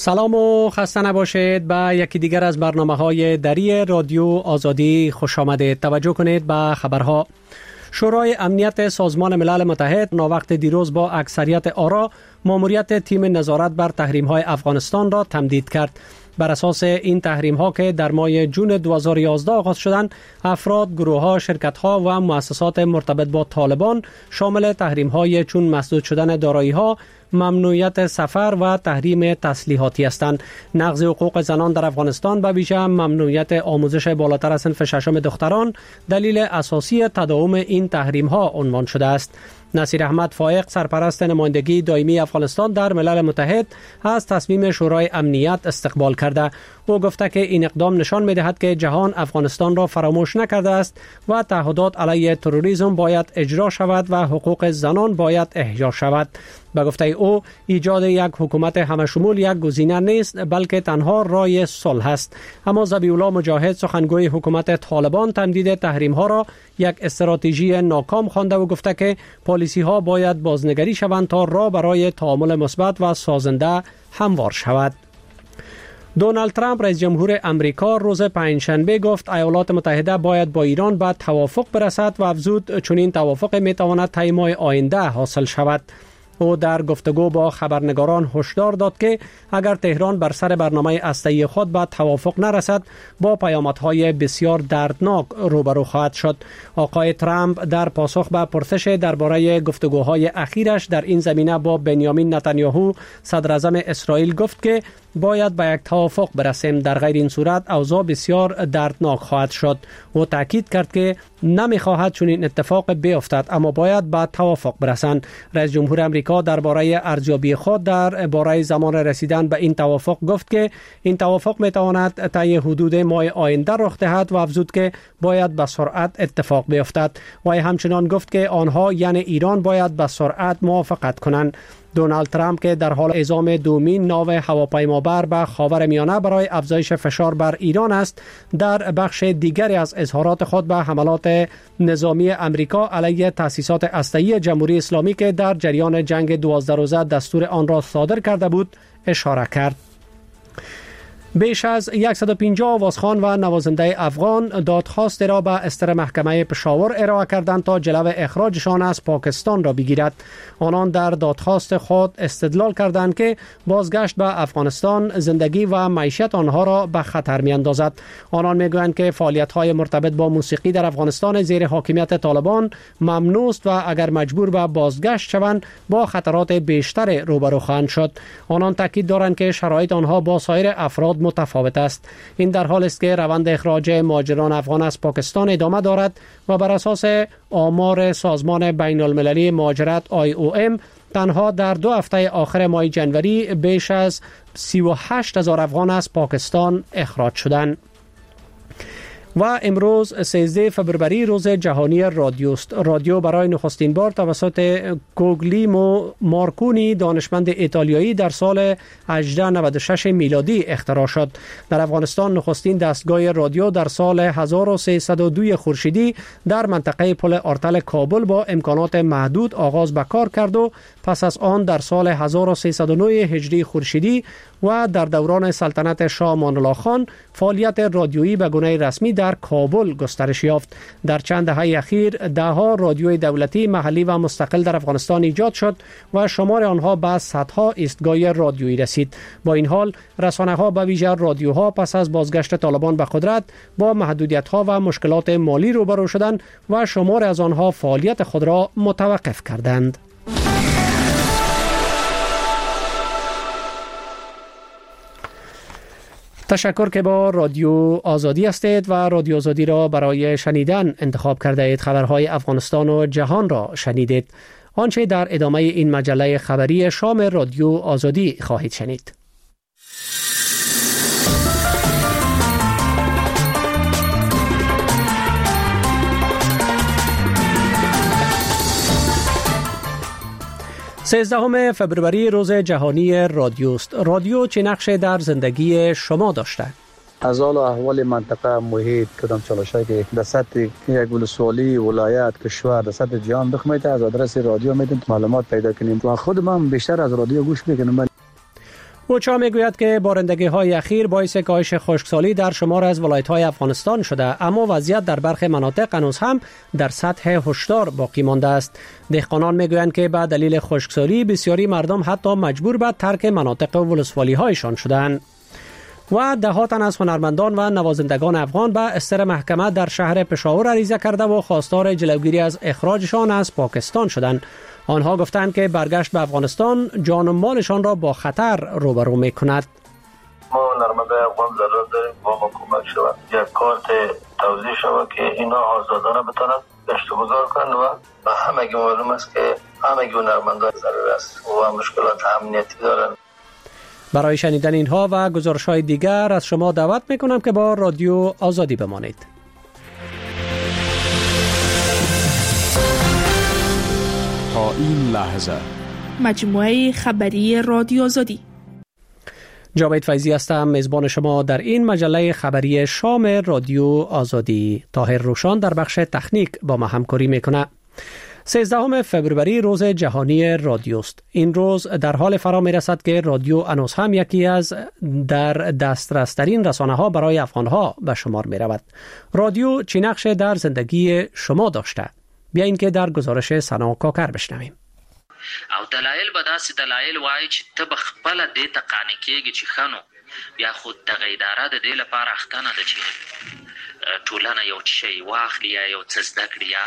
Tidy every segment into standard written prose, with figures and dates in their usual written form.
سلام و خسته نباشید. به یکی دیگر از برنامه‌های دری رادیو آزادی خوش آمدید. توجه کنید به خبرها. شورای امنیت سازمان ملل متحد ناوقت دیروز با اکثریت آرا ماموریت تیم نظارت بر تحریم‌های افغانستان را تمدید کرد. بر اساس این تحریم‌ها که در ماه جون 2011 آغاز شدند، افراد، گروه‌ها، شرکت‌ها و مؤسسات مرتبط با طالبان شامل تحریم‌های چون مسدود شدن دارایی‌ها، ممنوعیت سفر و تحریم تسلیحاتی هستند. نقض حقوق زنان در افغانستان به ویژه ممنوعیت آموزش بالاتر از صنف ششم دختران دلیل اساسی تداوم این تحریم‌ها عنوان شده است. نصیر احمد فائق، سرپرست نمایندگی دائمی افغانستان در ملل متحد، از تصمیم شورای امنیت استقبال کرده. او گفته که این اقدام نشان می‌دهد که جهان افغانستان را فراموش نکرده است و تعهدات علیه تروریسم باید اجرا شود و حقوق زنان باید احیا شود. به گفته او، ایجاد یک حکومت همشمول یک گزینه نیست، بلکه تنها راه صلح است. اما ذبیح‌الله مجاهد، سخنگوی حکومت طالبان، تمدید تحریم‌ها را یک استراتژی ناکام خوانده و گفته که پالیسی‌ها باید بازنگری شوند تا راه برای تعامل مثبت و سازنده هموار شود. دونالد ترامپ، رئیس جمهور امریکا، روز پنجشنبه گفت ایالات متحده باید با ایران به توافق برسد و افزود چنین توافق میتواند طی ماه آینده حاصل شود. او در گفتگو با خبرنگاران هشدار داد که اگر تهران بر سر برنامه هسته‌ای خود به توافق نرسد، با پیامدهای بسیار دردناک روبرو خواهد شد. آقای ترامپ در پاسخ به پرسش درباره گفتگوهای اخیرش در این زمینه با بنیامین نتانیاهو، صدر اعظم اسرائیل، گفت که باید به یک توافق برسیم، در غیر این صورت اوضاع بسیار دردناک خواهد شد. او تاکید کرد که نمیخواهد چنین اتفاق بیفتد، اما باید به توافق برسند. رئیس جمهور امریکا درباره ارزیابی خود درباره زمان رسیدن به این توافق گفت که این توافق میتواند طی حدود ماه آینده رخ دهد و افزود که باید به سرعت اتفاق بیفتد. و همچنان گفت که آنها یعنی ایران باید به سرعت موافقت کنند. دونالد ترامپ که در حال اعزام دومین ناو هواپیمابر به خاورمیانه برای افزایش فشار بر ایران است، در بخش دیگری از اظهارات خود به حملات نظامی امریکا علیه تأسیسات هسته‌ای جمهوری اسلامی که در جریان جنگ 12 روزه دستور آن را صادر کرده بود اشاره کرد. بیش از 150 آوازخوان و نوازنده افغان دادخواست را به استر محکمه پشاور ارائه کردند تا جلو اخراجشان از پاکستان را بگیرد. آنان در دادخواست خود استدلال کردند که بازگشت به افغانستان زندگی و معیشت آنها را به خطر می‌اندازد. آنان می‌گویند که فعالیت‌های مرتبط با موسیقی در افغانستان زیر حاکمیت طالبان ممنوع است و اگر مجبور به بازگشت شوند با خطرات بیشتر روبرو خواهند شد. آنان تاکید دارند که شرایط آنها با سایر افراد متفاوت است. این در حال است که روند اخراج مهاجران افغان از پاکستان ادامه دارد و بر اساس آمار سازمان بین المللی مهاجرت IOM تنها در 2 هفته آخر ماه جنوری بیش از 38,000 افغان از پاکستان اخراج شدند. و امروز 13 فبروری روز جهانی رادیو است. رادیو برای نخستین بار توسط کوگلیمو مارکونی، دانشمند ایتالیایی، در سال 1896 میلادی اختراع شد. در افغانستان نخستین دستگاه رادیو در سال 1302 خورشیدی در منطقه پل آرتل کابل با امکانات محدود آغاز به کار کرد و پس از آن در سال 1309 هجری خورشیدی و در دوران سلطنت شاه امان الله خان فعالیت رادیویی به گونه رسمی در کابل گسترش یافت. در چند دهه اخیر ده‌ها رادیوی دولتی، محلی و مستقل در افغانستان ایجاد شد و شمار آنها به صدها ایستگاه رادیویی رسید. با این حال رسانه‌ها به ویژه رادیوها پس از بازگشت طالبان به قدرت با محدودیت‌ها و مشکلات مالی روبرو شدند و شمار از آنها فعالیت خود را متوقف کردند. تشکر که با رادیو آزادی هستید و رادیو آزادی را برای شنیدن انتخاب کرده اید. خبرهای افغانستان و جهان را شنیدید. آنچه در ادامه این مجله خبری شام رادیو آزادی خواهید شنید. سیزدهم فبروری روز جهانی رادیو است. رادیو چه نقشی در زندگی شما داشته؟ از حال و احوال منطقه، محیط، کدام چالشایی که در سطح یک ولسوالی، ولایت، کشور، در سطح جهان بخمیت از آدرس رادیو میتونید معلومات پیدا کنیم و خود من بیشتر از رادیو گوش میکنم. اوچا میگوید که بارندگی‌های اخیر باعث کاهش خشکسالی در شمار از ولایت‌های افغانستان شده، اما وضعیت در برخی مناطق هنوز هم در سطح هشدار باقی مانده است. دهقانان میگویند که به دلیل خشکسالی بسیاری مردم حتی مجبور به ترک مناطق ولسوالی‌هایشان شدند. و دهها تن از هنرمندان و نوازندگان افغان به استر محکمه در شهر پشاور عریضه کرده و خواستار جلوگیری از اخراجشان از پاکستان شدند. آنها گفتند که برگشت به افغانستان جان و مالشان را با خطر روبرو می‌کند. ما هنرمندان افغان ضرورت داریم با ما کمک شود، یک کارت توضیح شود که اینا آزادانه بتونن گشت و گذار کنند و همگی معلوم است که همگی هنرمندان ضرور است و مشکلات امنیتی دارند. برای شنیدن اینها و گزارش‌های دیگر از شما دعوت می‌کنم که با رادیو آزادی بمانید. تا این لحظه مجموعه خبری رادیو آزادی. جاوید فیضی هستم، میزبان شما در این مجله خبری شام رادیو آزادی. طاهر روشان در بخش تکنیک با ما همکاری میکنه. 13 فوریه روز جهانی رادیوست. این روز در حال فرا میرسد که رادیو هنوز هم یکی از در دسترس‌ترین رسانه‌ها برای افغان‌ها به شمار میرود. رادیو چه نقشی در زندگی شما داشته؟ بیایید که در گزارش سنا کاکر بشنویم. او دلایل به داسې دلایل وایي چې ته به خپله دې ته قانع کېږي چې ښه نو بیا خو دغه اداره د دې لپاره اخته نه ده چې ټولنه یو شی واخلي یا یو څه زده کړي یا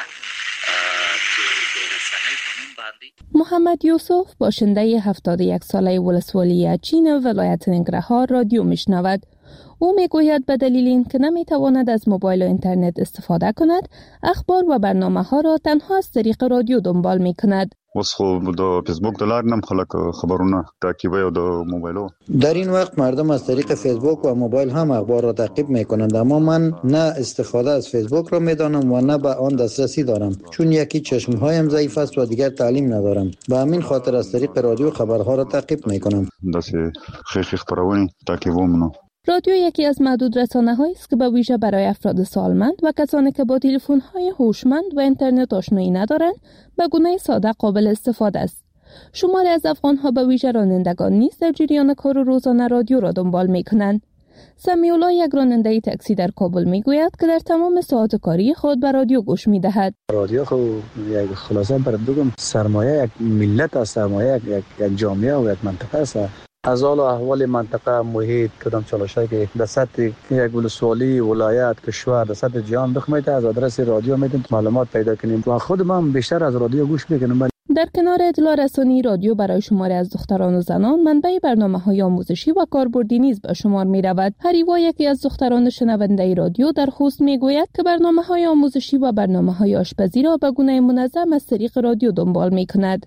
د رسنۍ په نوم باندې. محمد یوسف باشنده 71 ساله ولسوالی اچین ولایت ننگرهار رادیو میشنود. او میگوید به دلیل اینکه نمیتواند از موبایل و اینترنت استفاده کند، اخبار و برنامه‌ها را تنها از طریق رادیو دنبال میکند. اوس خو د فیسبوک د لارې نم خلک خبرونه تعقیبوي او د موبایلو. در این وقت مردم از طریق فیسبوک و موبایل هم اخبار را تعقیب میکنند، اما من نه استفاده از فیسبوک را میدانم و نه به آن دسترسی دارم، چون یکی چشمهایم ضعیف است و دیگر تعلیم ندارم. به همین خاطر از طریق رادیو خبرها را تعقیب میکنم. داسې خیخ خبرونه تعقیبوم نو. رادیو یکی از معدود رسانه‌هایی است که به ویژه برای افراد سالمند و کسانی که با تلفن‌های هوشمند و اینترنت آشنایی ندارند به گونه ساده قابل استفاده است. شماری از افغان‌ها به ویژه رانندگان نیز در جریان کار روزانه رادیو را دنبال می‌کنند. سمی‌الله یک راننده تاکسی در کابل می‌گوید که در تمام ساعات کاری خود به رادیو گوش می‌دهد. رادیو خو یک خلاصه بر بگم سرمایه یک ملت است، سرمایه یک جامعه و یک منطقه است. از حال و احوال منطقه، محیط، کدام چالشایی که در سطح یک ولسوالی، ولایت، کشور، در سطح جهان بخمید از آدرس رادیو میتونید معلومات پیدا کنیم و خود من بیشتر از رادیو گوش میکنم. در کنار اطلاع رسانی، رادیو برای شماری از دختران و زنان منبع برنامه‌های آموزشی و کاربردی نیز به شمار می‌رود. هریوا یکی از دختران شنونده رادیو در خوست می‌گوید که برنامه‌های آموزشی و برنامه‌های آشپزی را به گونه منظم از طریق رادیو دنبال می‌کند.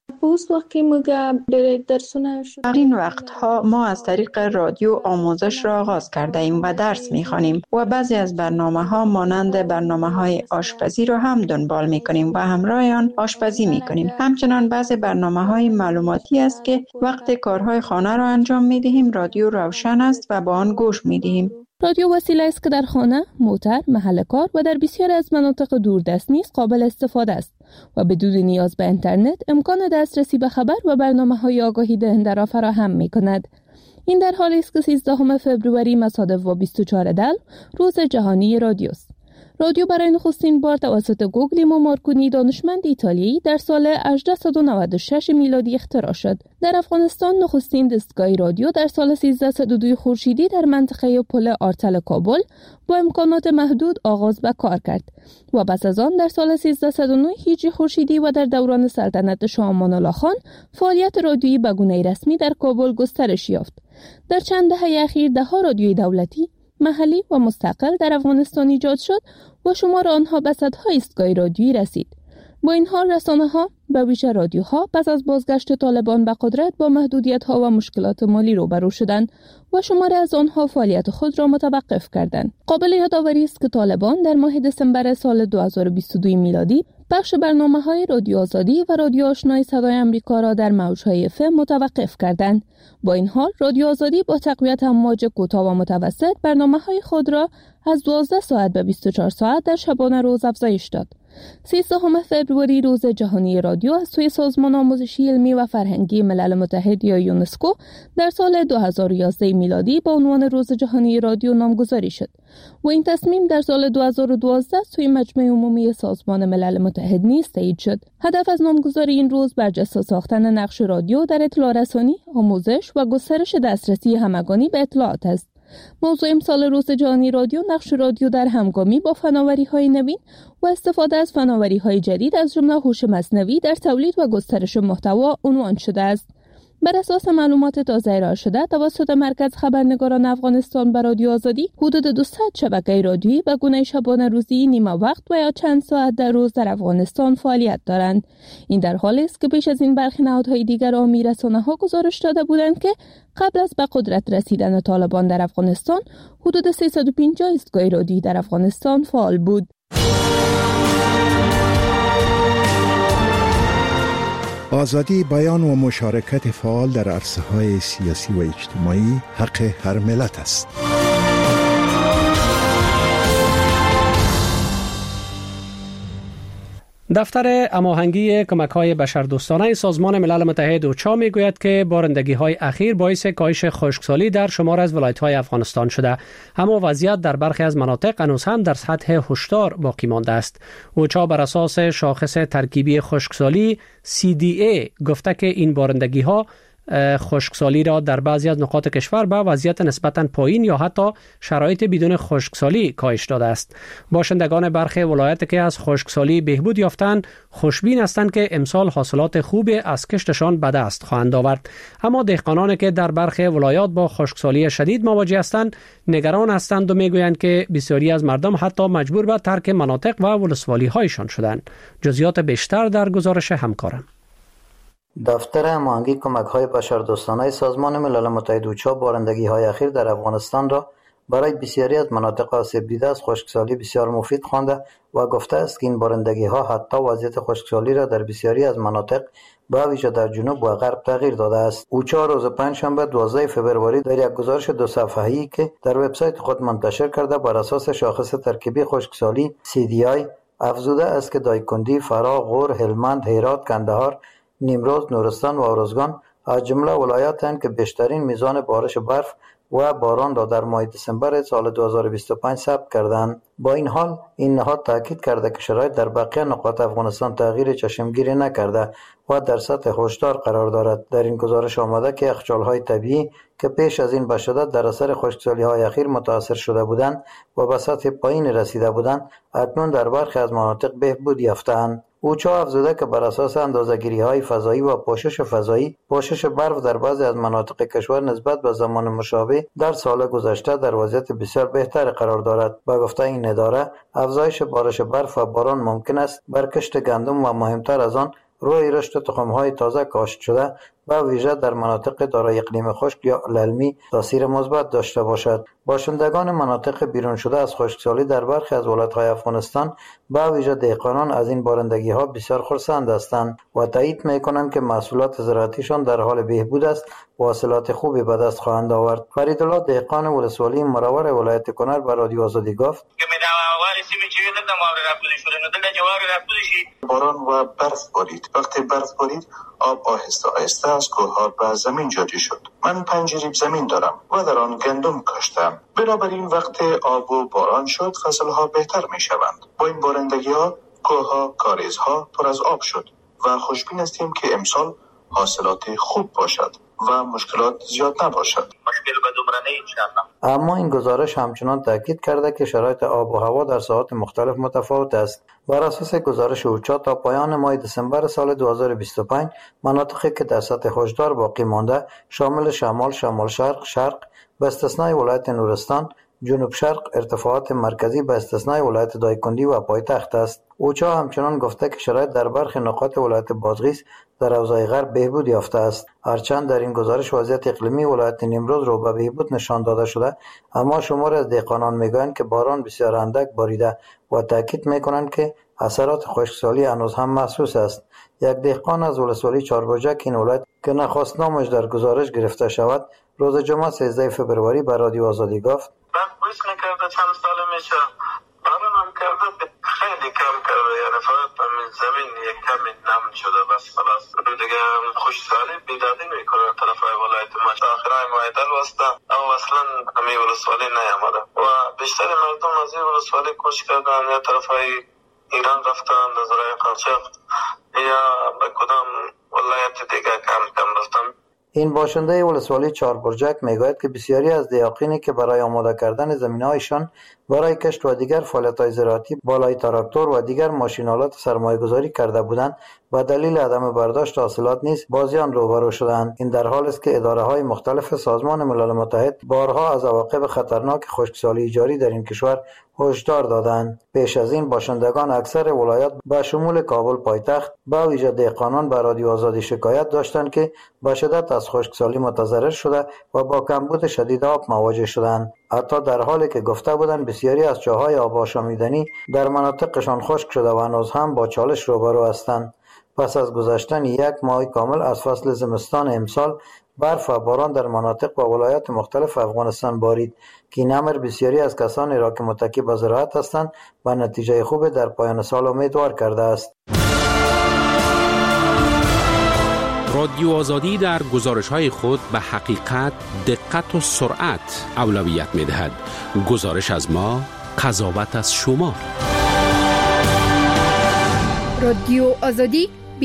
در این وقت‌ها ما از طریق رادیو آموزش را آغاز کرده ایم و درس می‌خوانیم و بعضی از برنامه‌ها مانند برنامه‌های آشپزی را هم دنبال می‌کنیم و همراه آن آشپزی می‌کنیم. همچنین بعضی برنامه‌های معلوماتی است که وقت کارهای خانه را انجام می‌دهیم رادیو روشن است و با آن گوش می‌دهیم. رادیو وسیله است که در خانه، موتر، محل کار و در بسیاری از مناطق دوردست نیز قابل استفاده است و بدون نیاز به اینترنت امکان دسترسی به خبر و برنامه‌های آگاهی دهنده را فراهم می‌کند. این در حالی است که 13 فوریه مصادف با 24 دل روز جهانی رادیو است. رادیو برای نخستین بار توسط گوگلیمو مارکونی دانشمند ایتالیایی در سال 1896 میلادی اختراع شد. در افغانستان نخستین دستگاه رادیو در سال 1302 خورشیدی در منطقه پل آرتل کابل با امکانات محدود آغاز به کار کرد و پس از آن در سال 1309 هجری خورشیدی و در دوران سلطنت شاه امان الله خان فعالیت رادیویی به گونه رسمی در کابل گسترش یافت. در چند دهه اخیر ده‌ها رادیوی دولتی، محلی و مستقل در افغانستان ایجاد شد و شمار آنها به صدها ایستگاه رادیویی رسید. با این حال رسانه‌ها به ویژه رادیوها پس از بازگشت طالبان به قدرت با محدودیت‌ها و مشکلات مالی روبرو شدند و شماری از آنها فعالیت خود را متوقف کردند. قابل یادآوری است که طالبان در ماه دسامبر سال 2022 میلادی بخش برنامه‌های رادیو آزادی و رادیو آشنای صدای آمریکا را در موج‌های FM متوقف کردند. با این حال رادیو آزادی با تقویت امواج کوتاه و متوسط برنامه‌های خود را از 12 ساعت به 24 ساعت در شبانه روز افزایش داد. 13 فوریه روز جهانی رادیو از سوی سازمان آموزشی علمی و فرهنگی ملل متحد یا یونسکو در سال 2011 میلادی با عنوان روز جهانی رادیو نامگذاری شد و این تصمیم در سال 2012 سوی مجمع عمومی سازمان ملل متحد نیز تایید شد. هدف از نامگذاری این روز برجسته ساختن نقش رادیو در اطلاع رسانی، آموزش و گسترش دسترسی همگانی به اطلاعات است. موضوع امسال روز جهانی رادیو نقش رادیو در همگامی با فناوری‌های نوین و استفاده از فناوری‌های جدید از جمله هوش مصنوعی در تولید و گسترش محتوا عنوان شده است. بر اساس معلومات تازه ارائه شده توسط مرکز خبرنگاران افغانستان به رادیو آزادی، حدود 200 شبکه رادیویی به گونه شبانه روزی، نیمه وقت و یا چند ساعت در روز در افغانستان فعالیت دارند. این در حالی است که پیش از این برخی نهادهای دیگر عامی رسانه‌ها گزارش داده بودند که قبل از به قدرت رسیدن طالبان در افغانستان، حدود 350 ایستگاه رادیویی در افغانستان فعال بود. آزادی بیان و مشارکت فعال در عرصه‌های سیاسی و اجتماعی حق هر ملت است. دفتر هماهنگی کمک‌های بشردوستانه سازمان ملل متحد اوچا میگوید که بارندگی‌های اخیر باعث کاهش خشکسالی در شمار از ولایت‌های افغانستان شده، اما وضعیت در برخی از مناطق هنوز هم در سطح هشدار باقی مانده است. اوچا بر اساس شاخص ترکیبی خشکسالی CDA گفته که این بارندگی‌ها خشکسالی را در بعضی از نقاط کشور به وضعیت نسبتاً پایین یا حتی شرایط بدون خشکسالی کاهش داده است. باشندگان برخی ولایات که از خشکسالی بهبود یافتند خوشبین هستند که امسال حاصلات خوب از کشتشان به دست خواهند آورد، اما دهقانانی که در برخی ولایات با خشکسالی شدید مواجه هستند نگران هستند و میگویند که بسیاری از مردم حتی مجبور به ترک مناطق و ولسوالی‌هایشان شدند. جزئیات بیشتر در گزارش همکارم. دفتر هماهنگی کمک‌های بشردوستانه سازمان ملل متحد اوچا بارندگی‌های اخیر در افغانستان را برای بسیاری از مناطق آسیب دیده از خشکسالی بسیار مفید خوانده و گفته است که این بارندگی‌ها حتی وضعیت خشکسالی را در بسیاری از مناطق به ویژه در جنوب و غرب تغییر داده است. اوچا روز پنجشنبه 12 فوریه در یک گزارش 2 صفحه‌ای که در وبسایت خود منتشر کرده بر اساس شاخص ترکیبی خشکسالی CDI افزوده است که دایکندی، فراه، غور، هلمند، هرات، کندهار، نیمروز، نورستان و ارزگان از جمله ولایاتند که بیشترین میزان بارش برف و باران را در ماه دسامبر سال 2025 ثبت کردند. با این حال این نهاد تاکید کرده که شرایط در بقیه نقاط افغانستان تغییر چشمگیری نکرده و در سطح هشدار قرار دارد. در این گزارش آمده که یخچال‌های طبیعی که پیش از این به شدت در اثر خشکسالی‌های اخیر متاثر شده بودند و به سطح پایین رسیده بودند، اکنون در برخی از مناطق بهبود یافته‌اند. اوچا افزوده که بر اساس اندازه‌گیری‌های فضایی و پوشش فضایی، پوشش برف در بعضی از مناطق کشور نسبت به زمان مشابه در سال گذشته در وضعیت بسیار بهتر قرار دارد. با گفته این اداره، افزایش بارش برف و باران ممکن است بر کشت گندم و مهمتر از آن روی رشد تخم‌های تازه کاشت شده و ویژه در مناطق دارای اقلیم خشک یا للمی تاثیر مثبت داشته باشد. باشندگان مناطق بیرون شده از خشکسالی در برخی از ولایت‌های افغانستان به ویژه دهقانان از این بارندگی‌ها بسیار خرسند هستند و تایید می‌کنند که محصولات زراعتیشان در حال بهبود است و حاصلات خوبی به دست خواهند آورد. فریدالله دهقان ولسوالی مرور ولایت کنر به رادیو آزادی گفت: باران و برف بارید. وقتی برف بارید آب آهسته آهسته از کوه‌ها به زمین جاری شد. من 5 ریب زمین دارم و در آن گندم کاشتم. بنابراین وقتی آب و باران شد فصل‌ها بهتر می‌شوند. با این بارندگی‌ها کوه‌ها، کاریزها پر از آب شد و خوشبین هستیم که امسال حاصلات خوب باشد و مشکلات زیاد نباشد. مشکل به دومرانه انشاءالله. اما این گزارش همچنان تاکید کرده که شرایط آب و هوا در ساحات مختلف متفاوت است. بر اساس گزارش اوچا تا پایان ماه دسامبر سال 2025 مناطقی که در سطح هشدار باقی مانده شامل شمال، شمال شرق به استثنای ولایت نورستان، جنوب شرق، ارتفاعات مرکزی به استثنای ولایت دایکندی و پایتخت است. اوچا همچنان گفته که شرایط در برخی نقاط ولایت بادغیس در حوزه غرب بهبود یافته است. هرچند در این گزارش وضعیت اقلیمی ولایت نیمروز رو به بهبود نشان داده شده، اما شمار از دهقانان میگویند که باران بسیار اندک باریده و تاکید میکنند که اثرات خشکسالی هنوز هم محسوس است. یک دهقان از ولسوالی چارگوجک این ولایت که نخواست نامش در گزارش گرفته شود، روز جمعه 13 فوریه به رادیو آزادی گفت: من گوش نکرده چند سال میشه. برام کرده خیلی خیلی کم کرده، یعنی فقط همین زمین یک کمی نم شده بس خلاص. دیگه خوشحالی بیدادی میکنه طرف های ولایت ما. آخرای مایدل واسطه او اصلا همین ولسوالی نیامده و بیشتر مردم از این ولسوالی کوچ کردن، یا طرف های ایران رفتن در زرای قاچاق یا به کدام ولایت دیگه کم رفتن. این باشنده ولسوالی چهاربرجک میگوید که بسیاری از دیاقینی که برای آماده کردن زمینهایشان برای کشت و دیگر فعالیت‌های زراعتی بالای تراکتور و دیگر ماشین‌آلات سرمایه‌گذاری کرده بودند و دلیل عدم برداشت حاصلات نیز با زیان روبرو شدند. این در حالی است که اداره‌های مختلف سازمان ملل متحد بارها از عواقب خطرناک خشکسالی جاری در این کشور هشدار دادند. پیش از این باشندگان اکثر ولایات به شمول کابل پایتخت به ویژه دهقانان به رادیو آزادی شکایت داشتند که به شدت از خشکسالی متضرر شده و با کمبود شدید آب مواجه شدند. حتی در حالی که گفته بودند بسیاری از چاهای آب آشامیدنی در مناطقشان خشک شده و هنوز هم با چالش روبرو هستند. پس از گذشتن یک ماه کامل از فصل زمستان امسال، برف و باران در مناطق و ولایات مختلف افغانستان بارید که این امر بسیاری از کسانی را که متکی به زراعت هستند و نتیجه خوب در پایان سال امیدوار کرده است. رادیو آزادی در گزارش‌های خود به حقیقت، دقت و سرعت اولویت می‌دهد. گزارش از ما، قضاوت از شما. رادیو آزادی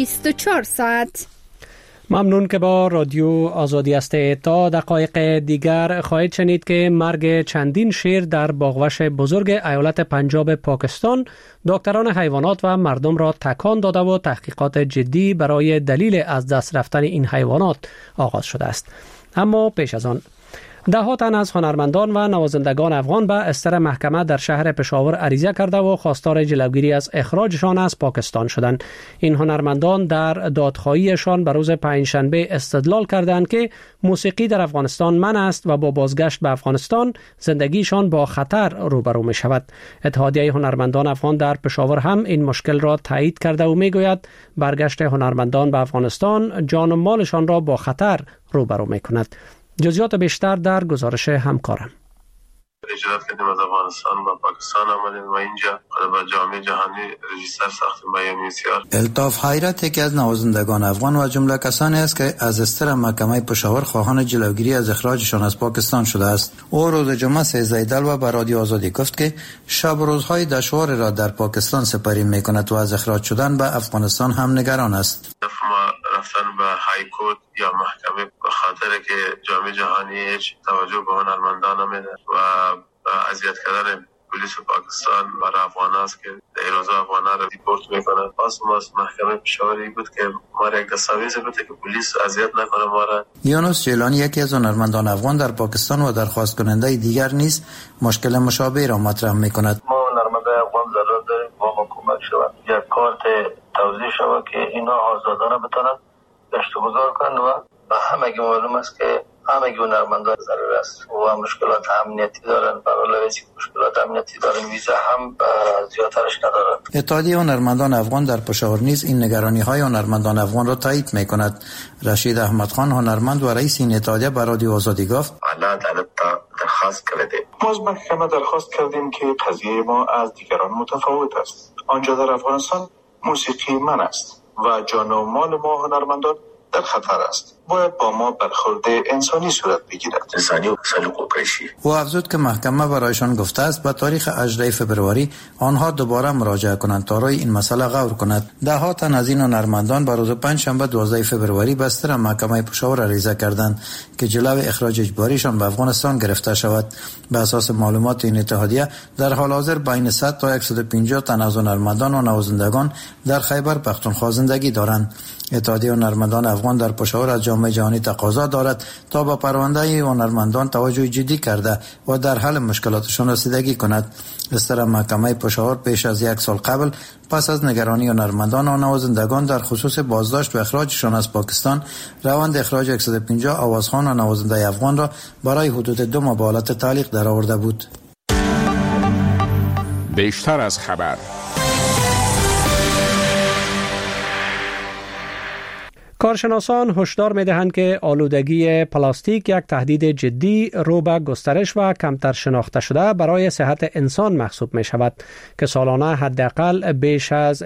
24 ساعت. ممنون که با رادیو آزادی هستید. تا دقایق دیگر خواهید شنید که مرگ چندین شیر در باغوش بزرگ ایالت پنجاب پاکستان دکتران حیوانات و مردم را تکان داده و تحقیقات جدی برای دلیل از دست رفتن این حیوانات آغاز شده است. اما پیش از آن ده‌ها تن از هنرمندان و نوازندگان افغان به استر محکمه در شهر پشاور عریضه کرده و خواستار جلوگیری از اخراجشان از پاکستان شدند. این هنرمندان در دادخواهیشان به روز پنجشنبه استدلال کردند که موسیقی در افغانستان منع است و با بازگشت به افغانستان زندگیشان با خطر روبرو می شود. اتحادیه هنرمندان افغان در پشاور هم این مشکل را تایید کرده و می گوید برگشت هنرمندان به افغانستان جان و مالشان را با خطر روبرو می کند. جزئیات بیشتر در گزارش همکارم. اجرات کردیم از افغانستان و پاکستان آمدیم و اینجا با جامعه جهانی رجیستر ساختیم با UNHCR. الطاف حیرت یکی از نوازندگان افغان و جمله کسانی است که از استر محکمه پشاور خواهان جلوگیری از اخراجشان از پاکستان شده است. او روز جمعه 13 دلو به رادیو آزادی گفت که شب و روزهای دشواری را در پاکستان سپری می‌کند و از اخراج شدن به افغانستان هم نگران است. رفتن به های کورت یا محکمه به خاطر که جامعه جهانی هیچ توجه به هنرمندان نمیده و اذیت کردن پلیس پاکستان برای افغان است که در روزا افغان را دیپورت میکنن. پس ما از محکمه پشاوری بود که ما را یک دستاویز بده که پلیس اذیت نکنه ما را. یونس جیلانی یکی از هنرمندان افغان در پاکستان و درخواست کننده دیگر نیز مشکل مشابه را مطرح میکند. ما هنرمندان افغان ضرورت داریم با ما کمک شود، یک کارت توضیح شود که اینا آزادانه بتونن گشت و گذار کنن و به همگی معلوم است که همگی هنرمندان ضرور است و مشکلات امنیتی دارن، برای مشکلات امنیتی دارن، ویزا هم زیادترش ندارن. اتحادیه هنرمندان افغان در پشاور نیز این نگرانی‌های هنرمندان افغان را تایید می‌کند. رشید احمدخان هنرمند و رئیس این اتحادیه به رادیو آزادی گفت: درخواست کردیم. ما از محکمه درخواست کردیم که قضیه ما از دیگران متفاوت است. آنجا در افغانستان موسیقی من است و جان و مال ما هنرمندان در خطر است. باید با ما برخورد انسانی صورت بگیرد. انسانی و سلوک و پیشی. او افزود که محکمه برایشان گفته است به تاریخ 18 فبروری آنها دوباره مراجعه کنند تا روی این مسئله غور کند. ده‌ها تن از این هنرمندان به روز پنجشنبه 12 فبروری به استر محکمه پشاور عریضه کردند که جلوی اخراج اجباریشان به افغانستان گرفته شود. به اساس معلومات این اتحادیه در حال حاضر بین 100 تا 150 تن از هنرمندان و نوازندگان در خیبر پختونخوا زندگی دارند. اتحادیه هنرمندان افغان در پشاور از جامعه جهانی تقاضا دارد تا به پرونده هنرمندان توجه جدی کرده و در حل مشکلاتشان رسیدگی کند. استر محکمه پشاور پیش از یک سال قبل پس از نگرانی هنرمندان و نوازندگان در خصوص بازداشت و اخراجشان از پاکستان روند اخراج 150 آوازخوان و نوازنده افغان را برای حدود 2 ماه به حالت تعلیق درآورده بود. بیشتر از خبر. کارشناسان هشدار می‌دهند که آلودگی پلاستیک یک تهدید جدی رو به گسترش و کمتر شناخته شده برای صحت انسان محسوب می‌شود که سالانه حداقل بیش از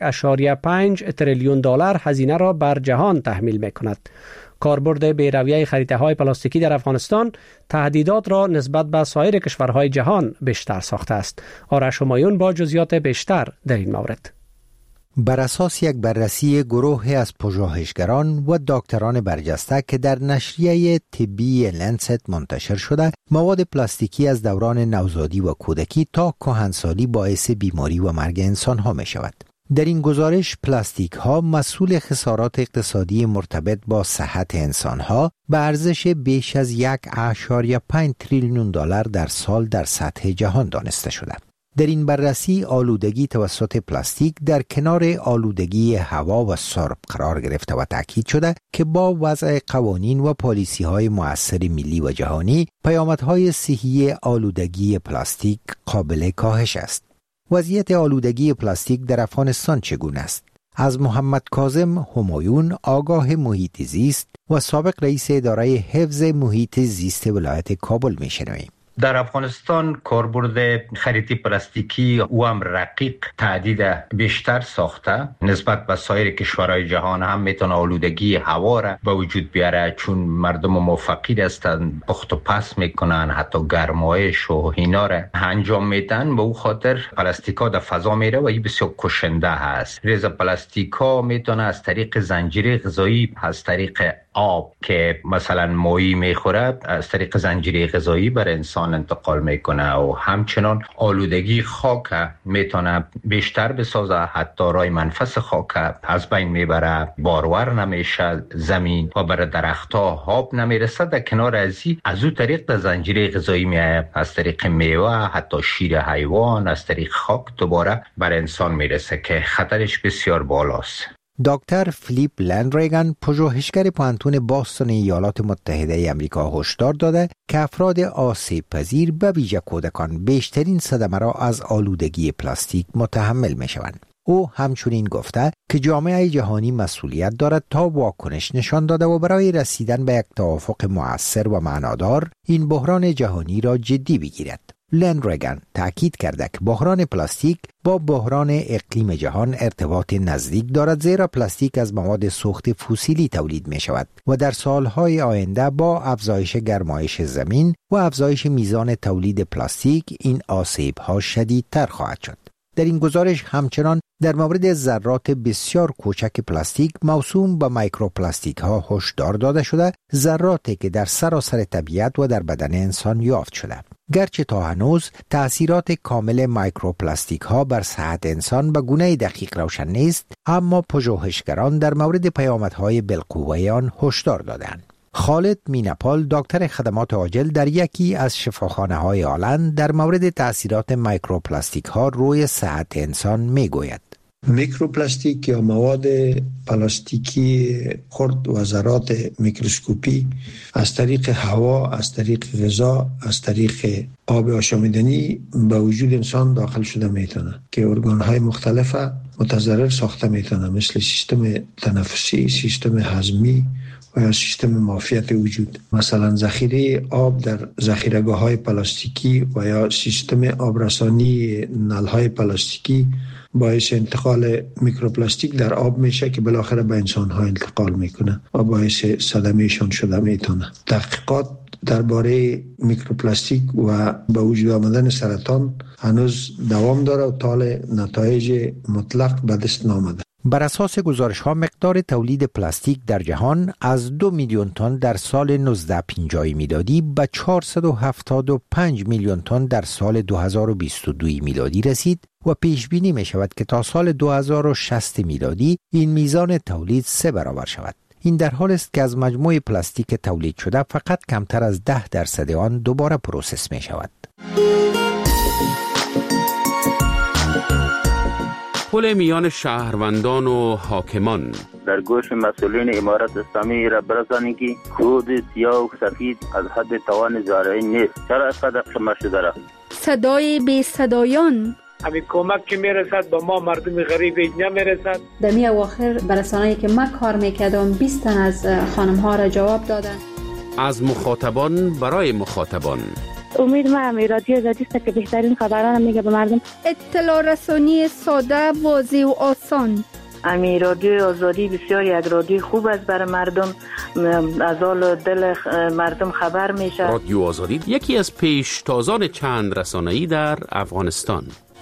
1.5 تریلیون دلار هزینه را بر جهان تحمیل می‌کند. کاربرد بی‌رویه خریده‌های پلاستیکی در افغانستان تهدیدات را نسبت به سایر کشورهای جهان بیشتر ساخته است. آرش همایون با جزئیات بیشتر در این مورد. بر اساس یک بررسی گروهی از پژوهشگران و دکتران برجسته که در نشریه طبی لنست منتشر شده، مواد پلاستیکی از دوران نوزادی و کودکی تا کهنسالی باعث بیماری و مرگ انسان‌ها می‌شود. در این گزارش پلاستیک ها مسئول خسارات اقتصادی مرتبط با صحت انسان‌ها به ارزش بیش از 1.5 تریلیون دلار در سال در سطح جهان دانسته شده. در این بررسی آلودگی توسط پلاستیک در کنار آلودگی هوا و سرب قرار گرفته و تاکید شده که با وضع قوانین و پالیسی‌های مؤثر ملی و جهانی پیامدهای صحی آلودگی پلاستیک قابل کاهش است. وضعیت آلودگی پلاستیک در افغانستان چگونه است؟ از محمد کاظم همایون، آگاه محیط زیست و سابق رئیس اداره حفظ محیط زیست ولایت کابل می‌شنویم. در افغانستان کاربرد خرید پلاستیکی و هم رقیق تهدید بیشتر ساخته نسبت به سایر کشورهای جهان. هم میتونه آلودگی هوا را به وجود بیاره چون مردم موفقی هستند، پخت و پس میکنن، حتی گرمایش و اینا را انجام میدن. به او خاطر پلاستیکا در فضا میره و این بسیار کشنده هست. ریز پلاستیکا میتونه از طریق زنجیره غذایی، از طریق آب که مثلا ماهی میخوره، از طریق زنجیره غذایی بر انسان انتقال میکنه و همچنان آلودگی خاک میتونه بیشتر بسازه، حتی رای منفس خاک از بین میبره، بارور نمیشه زمین و بر درختها آب نمیرسه. در کنار از او طریق در زنجیره غذایی میایه، از طریق میوه، حتی شیر حیوان، از طریق خاک دوباره بر انسان میرسه که خطرش بسیار بالاست. دکتر فیلیپ لندریگن، پژوهشگر پوهنتون باستون ایالات متحده آمریکا، هشدار داده که افراد آسیب پذیر به ویژه کودکان بیشترین صدمه را از آلودگی پلاستیک متحمل می شوند. او همچنین گفته که جامعه جهانی مسئولیت دارد تا واکنش نشان داده و برای رسیدن به یک توافق مؤثر و معنادار این بحران جهانی را جدی بگیرد. لندریگن تأکید کرده که بحران پلاستیک با بحران اقلیم جهان ارتباط نزدیک دارد، زیرا پلاستیک از مواد سوخت فسیلی تولید می شود و در سالهای آینده با افزایش گرمایش زمین و افزایش میزان تولید پلاستیک این آسیب‌ها شدیدتر خواهد شد. در این گزارش همچنان در مورد ذرات بسیار کوچک پلاستیک موسوم به میکروپلاستیک ها هشدار داده شده، ذراتی که در سراسر طبیعت و در بدن انسان یافت شده. گرچه تا هنوز تأثیرات کامل میکروپلاستیک ها بر صحت انسان به گونه دقیق روشن نیست، اما پژوهشگران در مورد پیامدهای بالقوه آن هشدار دادند. خالد مینپال، دکتر خدمات عاجل در یکی از شفاخانه‌های آلند، در مورد تأثیرات میکروپلاستیک ها روی صحت انسان میگوید. میکروپلاستیک یا مواد پلاستیکی خرد و ذرات میکروسکوپی از طریق هوا، از طریق غذا، از طریق آب آشامیدنی به وجود انسان داخل شده میتونه که ارگان‌های مختلف متضرر ساخته میتونه، مثل سیستم تنفسی، سیستم هضمی و یا سیستم معافیت وجود. مثلا ذخیره آب در ذخیره‌گاه‌های پلاستیکی و یا سیستم آبرسانی نل‌های پلاستیکی باعث انتقال میکروپلاستیک در آب میشه که بالاخره به انسان‌ها انتقال میکنه و باعث صدمهشان شده میتونه. تحقیقات درباره میکروپلاستیک و به وجود آمدن سرطان هنوز دوام داره و طال نتایج مطلق به دست نامده. بر اساس گزارش‌ها مقدار تولید پلاستیک در جهان از 2 میلیون تن در سال 1950 میلادی به 475 میلیون تن در سال 2022 میلادی رسید و پیش بینی می شود که تا سال 2060 میلادی این میزان تولید 3 برابر شود. این در حال است که از مجموع پلاستیک تولید شده فقط کمتر از 10% آن دوباره پروسس می شود. پل میان شهروندان و حاکمان در گوش مسئولین امارت اسلامی را برسانید که خود سیاه و سفید از حد توان زارعین نیست. چرا اینقدر خمه شده را؟ صدای بی صدایان، همین کمک که میرسد به ما مردم غریب نمیرسد. در می اواخر برسانه‌ای که من کار میکردم 20 تن از خانم ها را جواب دادن. از مخاطبان برای مخاطبان. امید من رادیو آزادی است که بهترین خبران میگه به مردم. اطلاع رسانی ساده، واضح و آسان. امی رادیو آزادی بسیار یک رادیو خوب است برای مردم، از حال دل مردم خبر میشه. رادیو آزادی یکی از پیشتازان چند رسانه‌ای در افغانستان.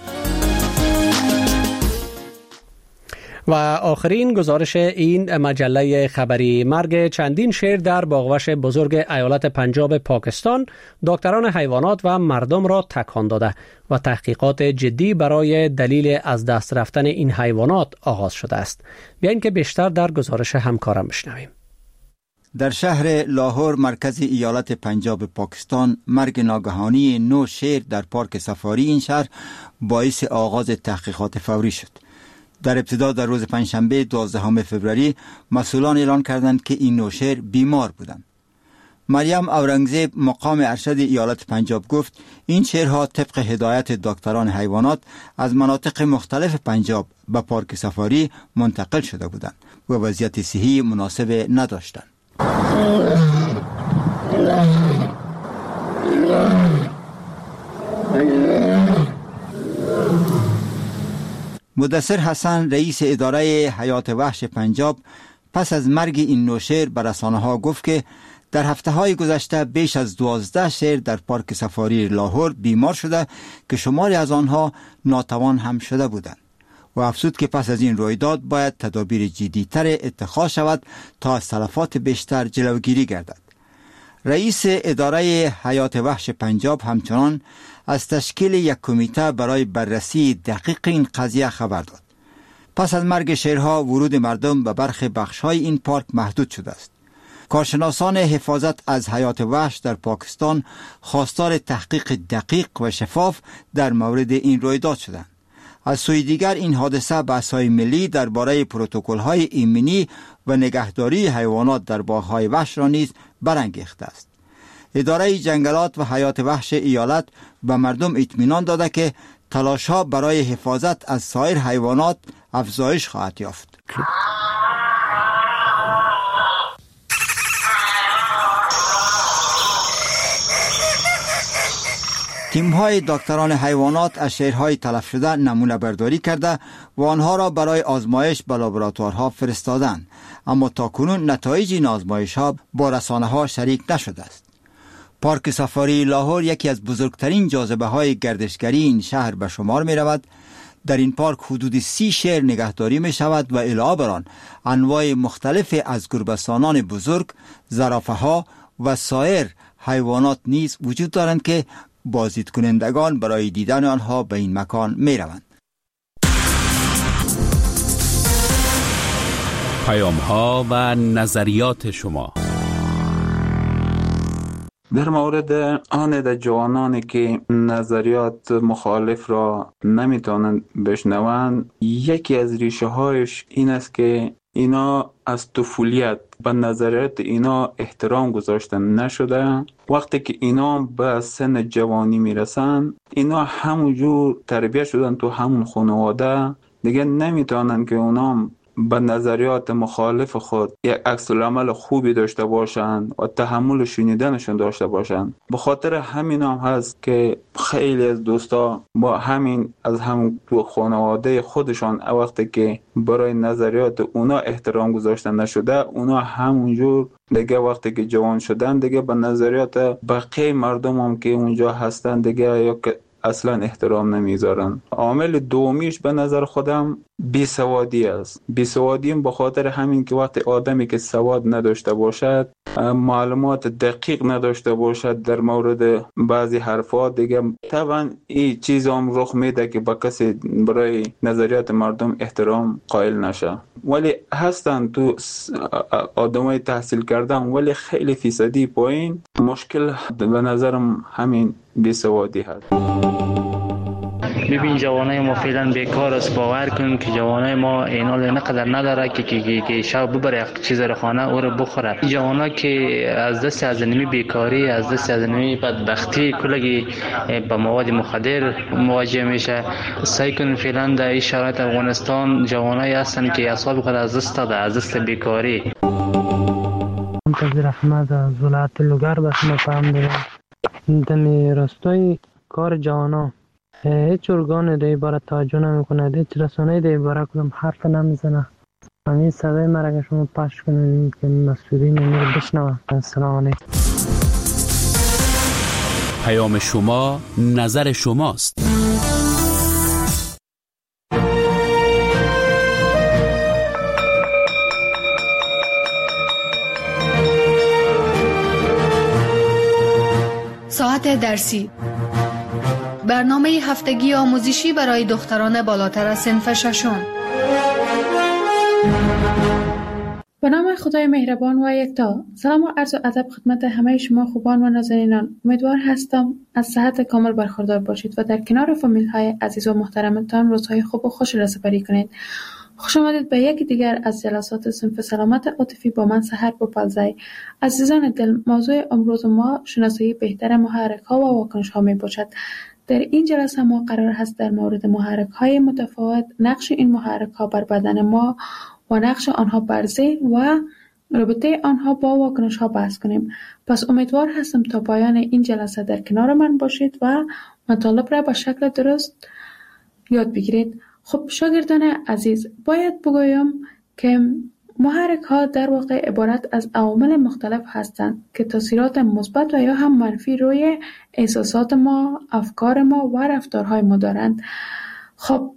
و آخرین گزارش این مجله خبری: مرگ چندین شیر در باغوش بزرگ ایالت پنجاب پاکستان دکتران حیوانات و مردم را تکان داده و تحقیقات جدی برای دلیل از دست رفتن این حیوانات آغاز شده است. بیایید که بیشتر در گزارش همکارم بشنویم. در شهر لاهور مرکز ایالت پنجاب پاکستان مرگ ناگهانی 9 شیر در پارک سفاری این شهر باعث آغاز تحقیقات فوری شد. در ابتدا در روز پنجشنبه 12 فوریه مسئولان اعلان کردند که این 9 شیر بیمار بودند. مریم اورنگزیب مقام ارشد ایالت پنجاب گفت این شیرها طبق هدایت دکتران حیوانات از مناطق مختلف پنجاب به پارک سفاری منتقل شده بودند و وضعیت صحی مناسب نداشتند. مدثر حسن رئیس اداره حیات وحش پنجاب پس از مرگ این 9 شیر به رسانه‌ها گفت که در هفته‌های گذشته بیش از 12 شیر در پارک سفاری لاهور بیمار شده که شماری از آنها ناتوان هم شده بودند و افزود که پس از این رویداد باید تدابیر جدی‌تر اتخاذ شود تا از تلفات بیشتر جلوگیری گردد. رئیس اداره حیات وحش پنجاب همچنان از تشکیل یک کمیته برای بررسی دقیق این قضیه خبر داد. پس از مرگ شیرها ورود مردم به برخی بخش‌های این پارک محدود شده است. کارشناسان حفاظت از حیات وحش در پاکستان خواستار تحقیق دقیق و شفاف در مورد این رویداد شدند. از سوی دیگر این حادثه بحث‌های ملی درباره پروتکل‌های ایمنی و نگهداری حیوانات در باغ‌های وحش را نیز برانگیخته است. اداره جنگلات و حیات وحش ایالت به مردم اطمینان داده که تلاش‌ها برای حفاظت از سایر حیوانات افزایش خواهد یافت. تیم‌های دکتران حیوانات از شیرهای تلف شده نمونه برداری کرده و آنها را برای آزمایش به لابراتوارها فرستادند، اما تاکنون نتایج این آزمایش‌ها با رسانه‌ها شریک نشده است. پارک سفاری لاهور یکی از بزرگترین جاذبه‌های گردشگری این شهر به شمار می‌رود. در این پارک حدود 30 شیر نگهداری می‌شود و علاوه بر آن انواع مختلف از گربه‌سانان بزرگ، زرافه‌ها و سایر حیوانات نیز وجود دارند که بازدید کنندگان برای دیدن آنها به این مکان می روند. پیام ها و نظریات شما در مورد آن جوانانی که نظریات مخالف را نمیتونند بشنوند، یکی از ریشه هایش این است که اینا از طفولیت به نظریات اینا احترام گذاشته نشده. وقتی که اینا به سن جوانی میرسن، اینا همونجور تربیت شدن تو همون خانواده، دیگه نمیتونن که اونا به نظریات مخالف خود یک عکس العمل خوبی داشته باشن و تحمل شنیدنشون داشته باشن. به خاطر همین هم هست که خیلی از دوستا با همین از همون تو خانواده خودشان وقتی که برای نظریات اونا احترام گذاشته نشده، اونا همونجور دیگه وقتی که جوان شدن دیگه به نظریات بقیه مردم هم که اونجا هستن دیگه یا که اصلا احترام نمیذارن. عامل دومیش به نظر خودم بیسوادی است. بیسوادی به خاطر همین که وقتی آدمی که سواد نداشته باشد، معلومات دقیق نداشته باشد در مورد بعضی حرفات، دیگه طبعا این چیز هم رخ میده که با کسی برای نظریات مردم احترام قائل نشه. ولی هستن تو آدمای تحصیل کردن ولی خیلی فیصدی پایین. مشکل به نظرم همین بیسوادی هست. ببین جوانای ما فعلا بیکار است. باور کن که جوانای ما اینا نقدر نداره که شب ببره چیز رو خانه او رو بخوره. جوانا که از دست از نمی بیکاری، از دست از نمی بدبختی کلگی با مواد مخدر مواجه میشه. سعی کن فعلا در این شرایط افغانستان جوانایی هستن که اعصاب خود از دست داده، از دست بیکاری. منتظر احمد از ولایت لوگر بس مفهم دارم. دمی راستای کار جوانا هیچ ارگان دی باره توجه نمیکنه، هیچ رسانه دی باره کدام حرف نمیزنه. همین صدای مرا که شما پخش کنید که مسئولین این رو بشنوه. السلام علیکم. پیام شما نظر شماست. ساعت درسی، برنامه هفتگی آموزشی برای دختران بالاتر از صنف ششم. به نام خدای مهربان و یکتا. سلام و عرض ادب خدمت همه شما خوبان و نازنینان. امیدوار هستم از صحت کامل برخوردار باشید و در کنار فامیل های عزیز و محترمتان روزهای خوب و خوش را سپری کنید. خوش آمدید به یکی دیگر از جلسات صنف سلامت عاطفی با من سحر بوپلزی. عزیزان دل، موضوع امروز ما شناسایی بهتر محرک ها و واکنش ها می باشد. در این جلسه ما قرار هست در مورد محرک های متفاوت، نقش این محرک ها بر بدن ما و نقش آنها بر ذهن و رابطه آنها با واکنش ها بحث کنیم. پس امیدوار هستم تا پایان این جلسه در کنار من باشید و مطالب را به شکل درست یاد بگیرید. خب شاگردان عزیز، باید بگویم که محرک ها در واقع عبارت از عوامل مختلف هستند که تاثیرات مثبت و یا هم منفی روی احساسات ما، افکار ما و رفتارهای ما دارند. خب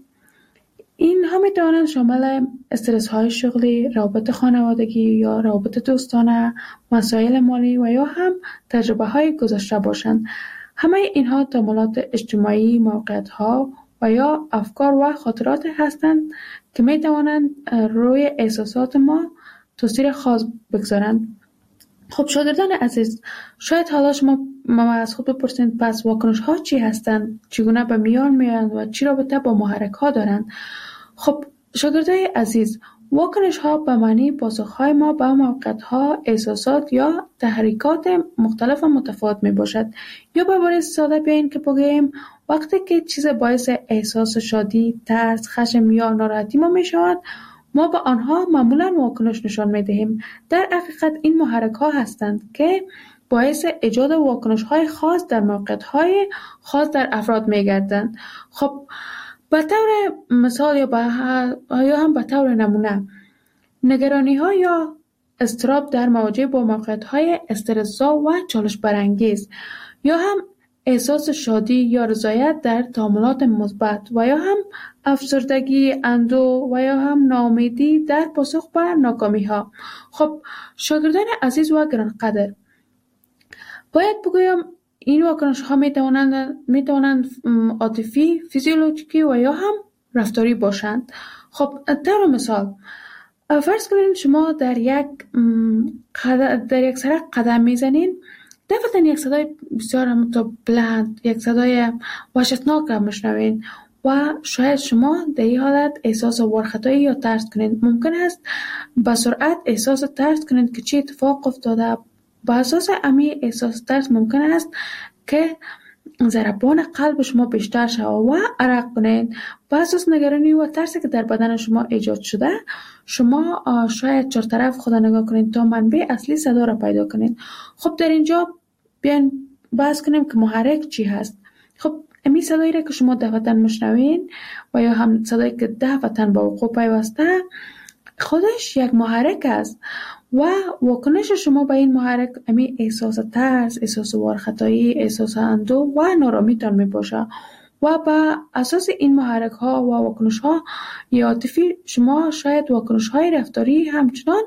اینها می توانند شامل استرس های شغلی، روابط خانوادگی یا روابط دوستانه، مسائل مالی و یا هم تجربه های گذشته باشند. همه اینها تأملات اجتماعی، موقعیت ها و یا افکار و خاطرات هستند که می توانند روی احساسات ما تاثیر خاص بگذارند. خب شاگردان عزیز، شاید حالا شما از خود بپرسید پس واکنش ها چی هستند؟ چگونه به میان میآیند و چی رابطه با محرک ها دارند؟ خب شاگردان عزیز، واکنش ها به معنی پاسخ های ما به موقعیت ها، احساسات یا تحریکات مختلف و متفاوت می باشد. یا به عبارت ساده بیاین که بگوییم وقتی که چیز باعث احساس شادی، ترس، خشم یا ناراحتی ما می شود، ما به آنها معمولا واکنش نشان می دهیم. در حقیقت این محرک ها هستند که باعث ایجاد واکنش های خاص در موقعیت های خاص در افراد می گردند. خب به طور مثال یا هم به طور نمونه، نگرانی ها یا اضطراب در مواجهه با موقعیت های استرس‌زا و چالش برانگیز، یا هم احساس شادی یا رضایت در تعاملات مثبت و یا هم افسردگی، اندوه و یا هم ناامیدی در پاسخ به ناکامی ها. خب شاگردان عزیز و گرانقدر، باید بگویم این واکنش ها می توانند عاطفی، فیزیولوژیکی و یا هم رفتاری باشند. خب طور مثال، فرض کنید شما در یک سرک قدم میزنین، دفعتاً یک صدای بسیار بلند، یک صدای وحشتناک میشنوین و شاید شما در این حالت احساس ورختایی یا ترس کنید. ممکن است به سرعت احساس ترس کنید که چه اتفاق افتاده. با اساس همین احساس ترس ممکن است که ضربان قلب شما بیشتر شود و عرق کنید. با اساس نگرانی و ترسی که در بدن شما ایجاد شده، شما شاید چهار طرف خود نگاه کنید تا منبع اصلی صدا را پیدا کنید. خب در اینجا بیاین بحث کنیم که محرک چی هست. خب این صدایی را که شما دفعتاً میشنوین و یا هم صدایی که دفعتاً با وقوع پیوسته، خودش یک محرک است و واکنش شما به این محرک امی احساس ترس، احساس وارختایی، احساس اندوه و نارامیتان می باشه و با اساس این محرک ها و واکنش ها عاطفی شما شاید واکنش های رفتاری همچنان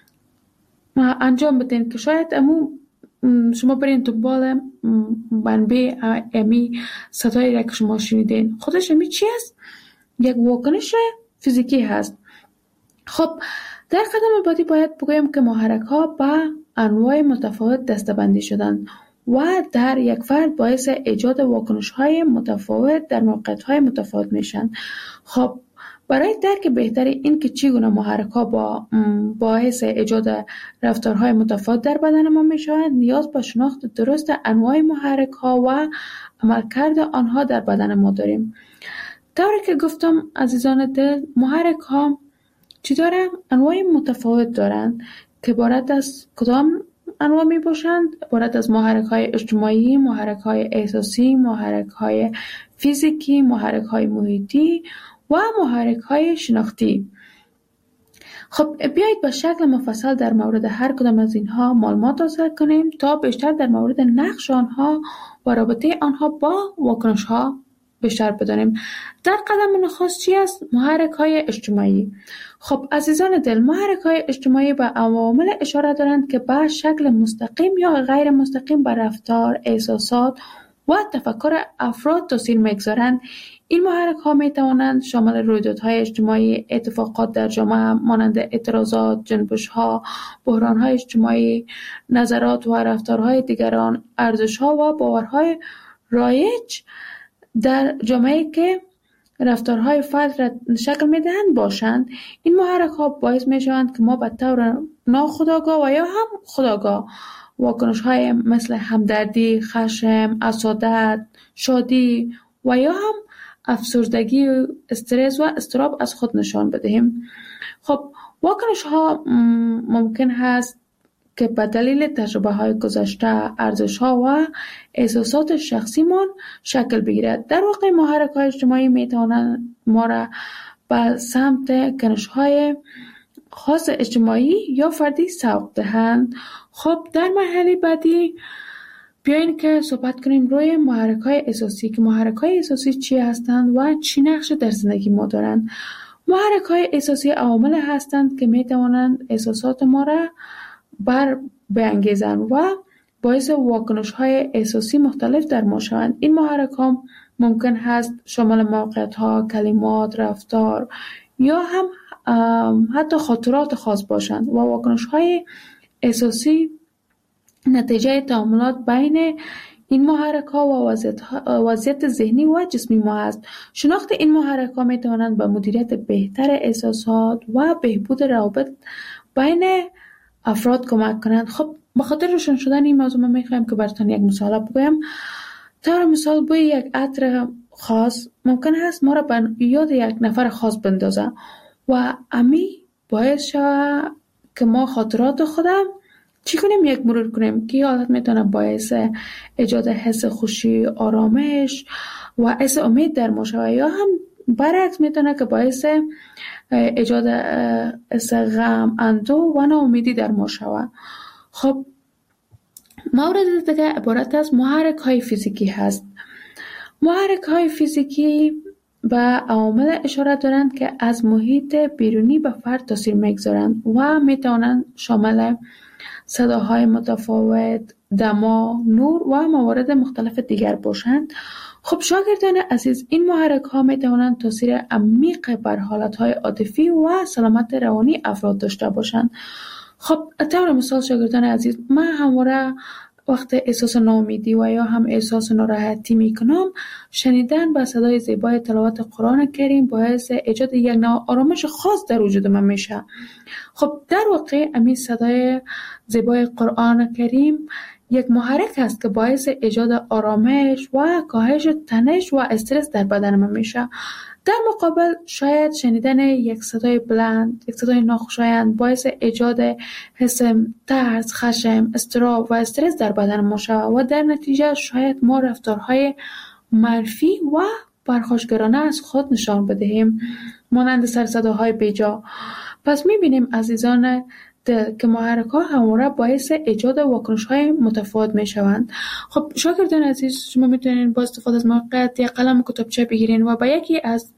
انجام بدین که شاید شما برین دنبال منبع امی صدایی را که شما شنیدین. خودش امی چی است؟ یک واکنش فیزیکی هست. خب در قدم بعدی باید بگویم که محرک ها به انواع متفاوت دسته‌بندی شدند و در یک فرد باعث ایجاد واکنش‌های متفاوت در موقعیت‌های متفاوت میشن. خب برای درک بهتر این که چگونه محرک‌ها باعث ایجاد رفتارهای متفاوت در بدن ما میشوند، نیاز به شناخت درست انواع محرک‌ها و عملکرد آنها در بدن ما داریم. طوری که گفتم عزیزان دل، محرک‌ها چی دارن؟ انواع متفاوت دارند که عبارت از کدام انواع می باشند؟ عبارت از محرک‌های اجتماعی، محرک‌های احساسی، محرک‌های فیزیکی، محرک‌های محیطی و محرک‌های شناختی. خب بیایید به شکل مفصل در مورد هر کدام از اینها معلومات حاصل کنیم تا بیشتر در مورد نقش آنها و رابطه آنها با واکنش‌ها بیشتر بدانیم. در قدم نخست چی است؟ محرک‌های اجتماعی. خب عزیزان دل، محرک‌های اجتماعی به عوامل اشاره دارند که به شکل مستقیم یا غیر مستقیم بر رفتار، احساسات و تفکر افراد تاثیر می‌گذارند. این محرک‌ها می‌توانند شامل رویدادهای اجتماعی، اتفاقات در جامعه مانند اعتراضات، جنبش‌ها، بحران‌های اجتماعی، نظرات و رفتارهای دیگران، ارزش‌ها و باورهای رایج در جامعه که رفتارهای فرد را شکل می‌دهند باشند. این محرک‌ها باعث می‌شوند که ما به طور ناخودآگاه و یا هم خودآگاه واکنش‌های مثل همدردی، خشم، حسادت، شادی و یا هم افسردگی، استرس و اضطراب از خود نشان بدهیم. خب واکنش‌ها ممکن هست که به دلیل تجربه‌های گذشته، ارزش‌ها و احساسات شخصیمان شکل بگیرد. در واقع محرک‌های اجتماعی می‌توانند ما را به سمت کنش‌های خاص اجتماعی یا فردی سوق دهند. خب در مرحله بعدی بیاین که صحبت کنیم روی محرک‌های احساسی که محرک‌های احساسی چی هستند و چی نقش در زندگی ما دارند. محرک‌های احساسی عوامل هستند که می‌توانند احساسات ما را بانگیزند و باعث واکنش‌های احساسی مختلف در ما شوند. این محرک‌ها ممکن هست شامل موقعیت‌ها، کلمات، رفتار یا هم حتی خاطرات خاص باشند و واکنش‌های احساسی نتیجه تعاملات بین این محرک‌ها و وضعیت ذهنی و جسمی ما است. شناخت این محرک‌ها می‌توانند به مدیریت بهتر احساسات و بهبود روابط بین افراد کمک کنند. خب به خاطر روشن شدن این موضوع ما می‌خوایم که براتون یک مثال بگویم. طور مثال بوی یک عطر خاص ممکن است ما را به یاد یک نفر خاص بندازه و امی باعث شود که ما خاطرات خودم چی کنیم؟ یک مرور کنیم که حالت میتونه باعث ایجاد حس خوشی، آرامش و حس امید در ما شود یا هم برعکس میتونه که باعث ایجاد حس غم، اندوه و ناامیدی در ما شود. خب مورد دیگه عبارت از محرک‌های فیزیکی هست. محرک‌های فیزیکی به عوامل اشاره دارند که از محیط بیرونی به فرد تاثیر میگذارند و میتوانند شامل صداهای متفاوت، دما، نور و موارد مختلف دیگر باشند. خب شاگردان عزیز، این محرک‌ها میتوانند تاثیر عمیق بر حالت‌های عاطفی و سلامت روانی افراد داشته باشند. خب طور مثال شاگردان عزیز، من همواره وقت احساس ناامیدی و یا هم احساس ناراحتی میکنم، شنیدن با صدای زیبای تلاوت قرآن کریم باعث ایجاد یک نوع آرامش خاص در وجود من میشه. خب در واقع همین صدای زیبای قرآن کریم یک محرک است که باعث ایجاد آرامش و کاهش تنش و استرس در بدن من میشه. در مقابل شاید شنیدن یک صدای بلند، یک صدای ناخوشایند باعث ایجاد حس ترس، خشم، اضطراب و استرس در بدن ما شود و در نتیجه شاید ما رفتارهای منفی و پرخاشگرانه از خود نشان بدهیم، مانند سرصداهای بیجا. پس میبینیم عزیزان که محرک‌ها همواره باعث ایجاد واکنش‌های متفاوت می‌شوند. خب شاگردان عزیز، شما میتونین با استفاده از موقعیت یک قلم و کتابچه بگیرین و به یکی از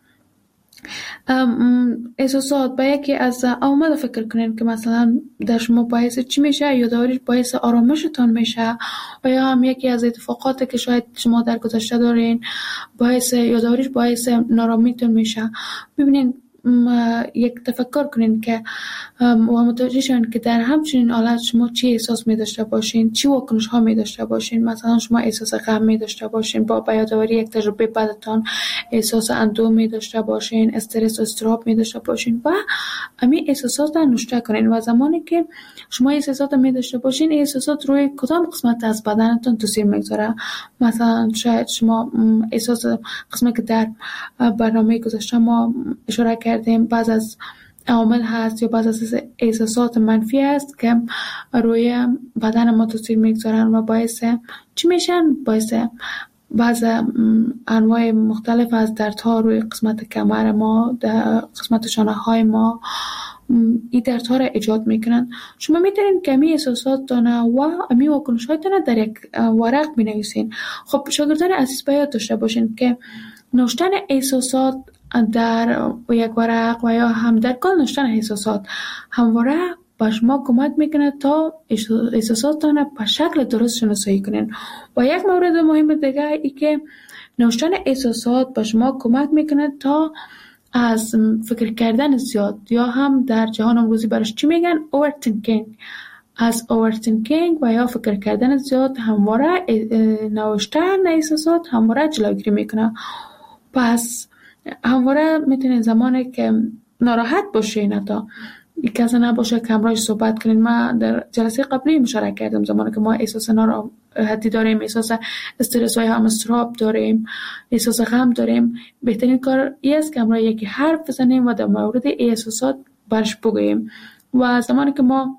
احساسات، به یکی از عوامل فکر کنین که مثلا در شما باعث چی میشه، یادآوریش باعث آرامشتان میشه و یا هم یکی از اتفاقاتی که شاید شما در گذشته دارین یادآوریش باعث نارامیتون میشه. ببینین یک تفکر کنین که و متوجه شون که در همچنین حالت شما چی احساس می داشته باشین، چی واکنش ها می داشته باشین. مثلا شما احساس غم می داشته باشین، با یادآوری یک تجربه بدتان احساس اندوه می داشته باشین، استرس و اضطراب می داشته باشین و همین احساسات را نوشته کنین. و زمانی که شما احساسات می داشته باشین، احساسات روی کدام قسمت از بدنتون تاثیر میگذاره. مثلا شاید شما احساس قسمتی که در برنامه گذشته ما اشاره کردیم بعض از عوامل هست یا بعض از احساسات منفی هست که روی بدن ما تاثیر میگذارن و باعث چی میشن؟ باعث بعض انواع مختلف از دردها روی قسمت کمر ما، در قسمت شانه های ما این دردها را ایجاد میکنن. شما میتونین که امی احساسات دانه و امی واکنش های دانه در یک ورق بنویسین. خب شاگردان عزیز باید داشته باشین که نوشتن احساسات در یک ورق و یا هم در کل نوشتن احساسات همواره به شما کمک میکنه تا احساساتتان به شکل درست شناسایی کنین. و یک مورد مهم دیگه ای که نوشتن احساسات به شما کمک میکنه تا از فکر کردن زیاد یا هم در جهان امروزی برش چی میگن overthinking، از overthinking و یا فکر کردن زیاد همواره نوشتن احساسات همواره جلوگیری میکنه. پس همواره میتونین زمانی که ناراحت باشین حتی کسی نباشه که همراهش صحبت کنین. ما در جلسه قبلی مشارکت کردم زمانی که ما احساس ناراحتی داریم، احساس استرس و هم اضطراب داریم، احساس غم داریم، بهترین کار این است که همراه یکی حرف بزنیم و در مورد احساسات برش بگوییم. و زمانی که ما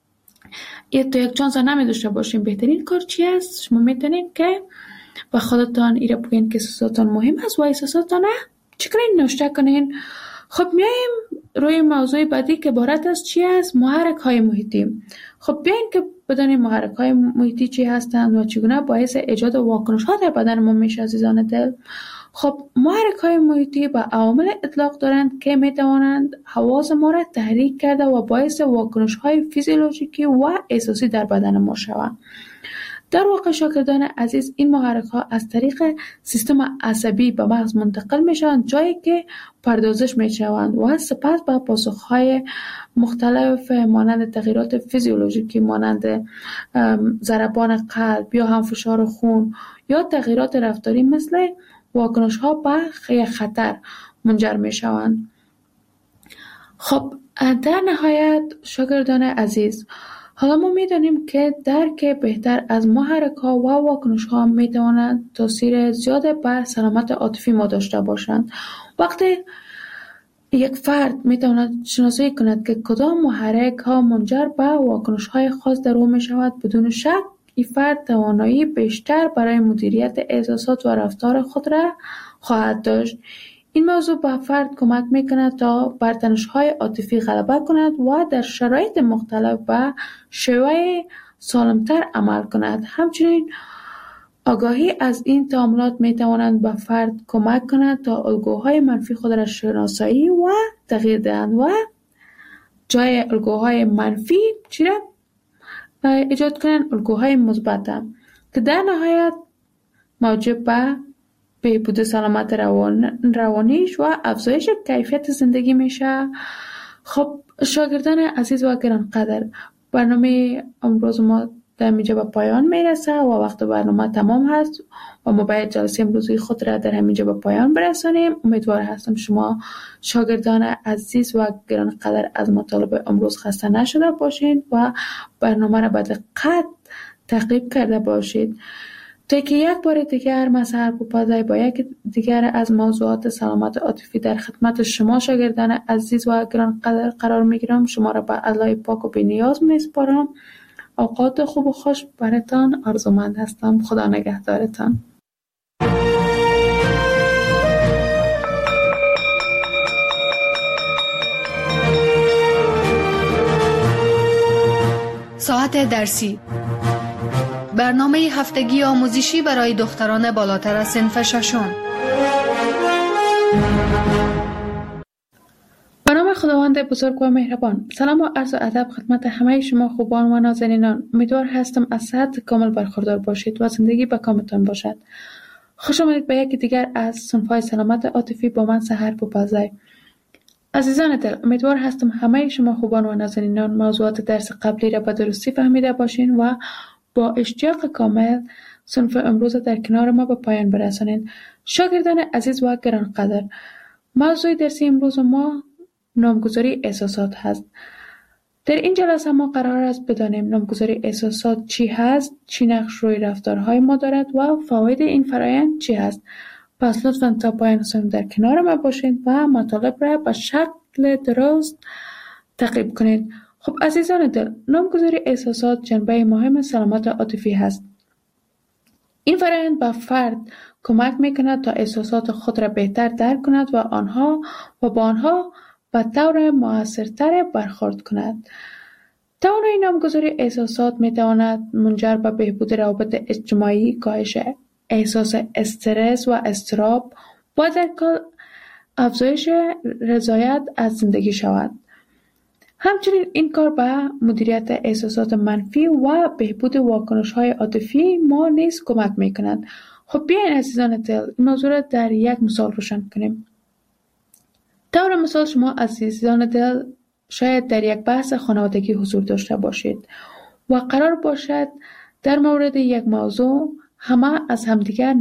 یک چانس نمی داشته باشیم بهترین کار چی است؟ شما میتونین که با خودتان ایره بگین که احساساتان مهم است و احساساتان چی کنین؟ نوشته کنین. خب میایم روی موضوع بعدی که عبارت از چی است؟ محرک های محیطی. خب بیاین که بدانیم محرک های محیطی چی هستند و چگونه باعث ایجاد واکنش ها در بدن ما میشه عزیزان دل. خب محرک های محیطی به عوامل اطلاق دارند که میتوانند حواس ما را تحریک کرده و باعث واکنش های فیزیولوژیکی و احساسی در بدن ما شوند. در واقع شاگردان عزیز این محرک ها از طریق سیستم عصبی به مغز منتقل می شوند، جایی که پردازش می شوند و سپس به پاسخ های مختلف مانند تغییرات فیزیولوژیکی مانند ضربان قلب یا هم فشار خون یا تغییرات رفتاری مثل واکنش ها به خطر منجر می شوند. خب در نهایت شاگردان عزیز، حالا ما می‌دانیم که درک بهتر از محرک ها و واکنش ها می‌تواند تاثیر زیاد بر سلامت عاطفی ما داشته باشند. وقتی یک فرد می‌تواند شناسایی کند که کدام محرک ها منجر به واکنش های خاص در او می‌شود، بدون شک این فرد توانایی بیشتر برای مدیریت احساسات و رفتار خود را خواهد داشت. این موضوع به فرد کمک میکند تا بر تنش‌های عاطفی غلبه کند و در شرایط مختلف به شیوه سالمتر عمل کند. همچنین آگاهی از این تعاملات میتواند به فرد کمک کند تا الگوهای منفی خود را شناسایی و تغییر دهند و جای الگوهای منفی چی را ایجاد کنند؟ الگوهای مثبت که در نهایت موجب به بهبود سلامت روانیش و افزایش کیفیت زندگی میشه. خب شاگردان عزیز و گرانقدر، برنامه امروز ما در اینجا به پایان میرسه و وقت برنامه تمام هست و ما باید جلسه امروزی خود را در همینجا به پایان برسانیم. امیدوار هستم شما شاگردان عزیز و گرانقدر از مطالب امروز خسته نشده باشید و برنامه را به دقت تعقیب کرده باشید تا که یک بار دیگر من سحر پوپازی با یک دیگر از موضوعات سلامت عاطفی در خدمت شما شاگردان عزیز و گرانقدر قرار میگیرم. شما را به الله پاک و بی‌نیاز میسپارم. اوقات خوب و خوش براتان آرزومند هستم. خدا نگهدارتان. ساعت درسی، برنامه هفتگی آموزشی برای دختران بالاتر از صنف ششم. به نام خداوند بزرگ و مهربان. سلام و عرض ادب خدمت همه شما خوبان و نازنینان. امیدوار هستم از صحت کامل برخوردار باشید و زندگی به کامتان باشد. خوش آمدید به یکی دیگر از صنف‌های سلامت عاطفی با من سحر پوپازی. عزیزان دل، امیدوار هستم همه شما خوبان و نازنینان موضوعات درس قبلی را به درستی فهمیده باشین و با اشتیاق کامل صنف امروز در کنار ما به پایان برسانید. شاگردان عزیز و گرانقدر، موضوع درسی امروز ما نامگذاری احساسات هست. در این جلسه ما قرار است بدانیم نامگذاری احساسات چی هست، چی نقش روی رفتارهای ما دارد و فواید این فرآیند چی هست. پس لطفاً تا پایان صنف در کنار ما باشید و مطالب را به شکل درست تعقیب کنید. خب عزیزان دل، نامگذاری احساسات جنبه مهم سلامت عاطفی هست. این فرآیند به فرد کمک میکند تا احساسات خود را بهتر درک کند و با آنها به طور مؤثرتر برخورد کند. توانایی نامگذاری احساسات میتواند منجر به بهبود روابط اجتماعی، کاهش احساس استرس و اضطراب و در کل افزایش رضایت از زندگی شود. همچنین این کار به مدیریت احساسات منفی و بهبود واکنش‌های عاطفی ما نیز کمک می‌کند. خب بیاین عزیزان دل این موضوع را در یک مثال روشن کنیم. طور مثال شما عزیزان دل شاید در یک بحث خانوادگی حضور داشته باشید و قرار باشد در مورد یک موضوع همه از همدیگر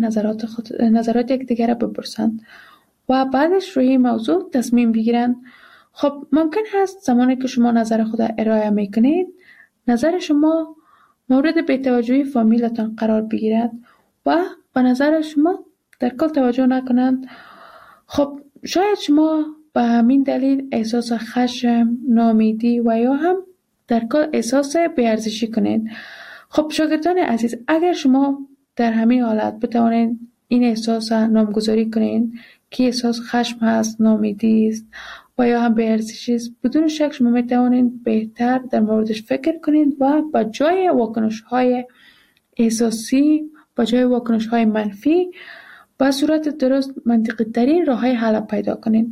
نظرات یکدیگر را بپرسند و بعدش روی این موضوع تصمیم بگیرند. خب ممکن هست زمانی که شما نظر خود ارائه میکنید نظر شما مورد بی‌توجهی فامیلتان قرار بگیرد و به نظر شما در کل توجه نکنند. خب شاید شما به همین دلیل احساس خشم، ناامیدی و یا هم در کل احساس بی‌ارزشی کنید. خب شاگردان عزیز، اگر شما در همین حالت بتوانید این احساس نامگذاری کنید که احساس خشم هست، ناامیدی است و یا هم بی‌ارزشی است، بدون شک شما میتوانید بهتر در موردش فکر کنید و با جای واکنش‌های احساسی، با جای واکنش‌های منفی با صورت درست منطقی ترین راه‌های حل پیدا کنید.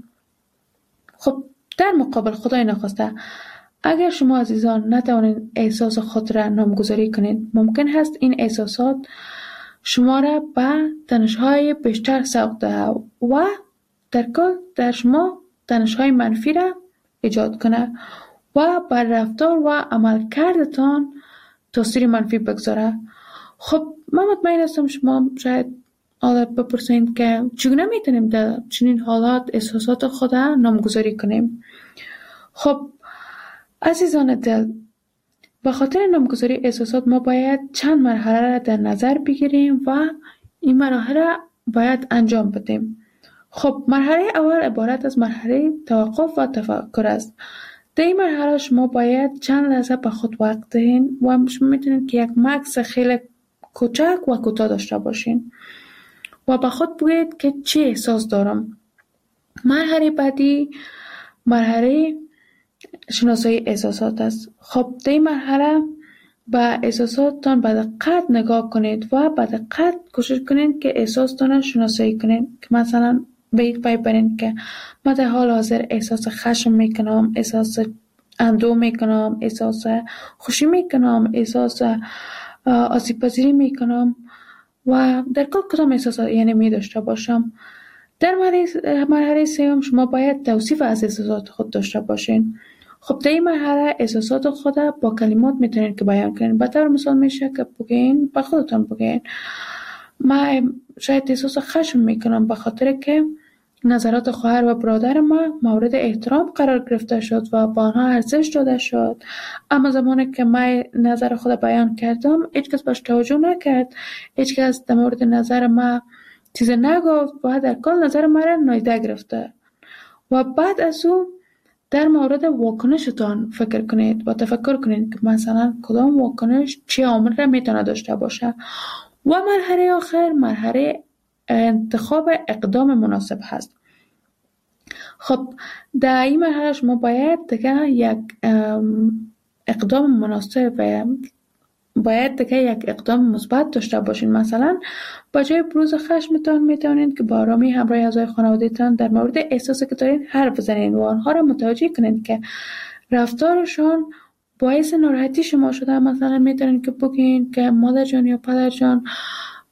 خب در مقابل خدای نخواسته اگر شما عزیزان نتوانید احساس خود را نامگذاری کنید، ممکن هست این احساسات شما را به تنش‌های بیشتر سوق دهد و در کل در شما تنش‌های منفی را ایجاد کنه و بر رفتار و عملکردتان تاثیر منفی بگذاره. خب من مطمئن هستم شما شاید حالت بپرسید که چگونه میتونیم در چنین حالات احساسات خود را نامگذاری کنیم. خب عزیزان دل، به خاطر نامگذاری احساسات ما باید چند مرحله را در نظر بگیریم و این مراحل را باید انجام بدیم. خب مرحله اول عبارت از مرحله توقف و تفکر است. در این مرحله شما باید چند لحظه به خود وقت دهید و شما میتونید که یک مکث خیلی کوچک و کوتاه داشته باشین و به خود بگویید که چه احساس دارم. مرحله بعدی مرحله شناسایی احساسات است. خب در این مرحله به احساساتتان به دقت نگاه کنید و به دقت کوشش کنید که احساساتتان را شناسایی کنید. که مثلا به یک پای برین که من در حال حاضر احساس خشم میکنم، احساس اندوه میکنم، احساس خوشی میکنم، احساس آسیب پذیری میکنم و در کدام احساسات یعنی می داشته باشم. در مرحله سوم شما باید توصیف از احساسات خود داشته باشین. خب در این مرحله احساسات خود با کلمات میتونین که بیان کنین. به طور مثال میشه که بگین، به خودتان بگین من شاید احساس خشم میکنم به خاطر که نظرات خواهر و برادر ما مورد احترام قرار گرفته شد و با آنها ارزش داده شد، اما زمانی که من نظر خود بیان کردم هیچ کس باش توجه نکرد، هیچ کس در مورد نظر ما چیز نگفت و در کل نظر ما را نادیده گرفته. و بعد از اون در مورد واکنشتان فکر کنید و تفکر کنید که مثلا کدام واکنش چه عامل را میتونه داشته باشه. و مرحله آخر مرحله انتخاب اقدام مناسب هست. خب در این مرحله شما باید دیگه یک اقدام مناسب و باید دیگه یک اقدام مثبت داشته باشین. مثلا با جای بروز خشمتان میتونید که با آرامی همراه اعضای خانواده‌تان در مورد احساسی که دارین حرف بزنید و آنها را متوجه کنید که رفتارشان باعث ناراحتی شما شده. مثلا میتونید که بگین که مادر جان یا پدر جان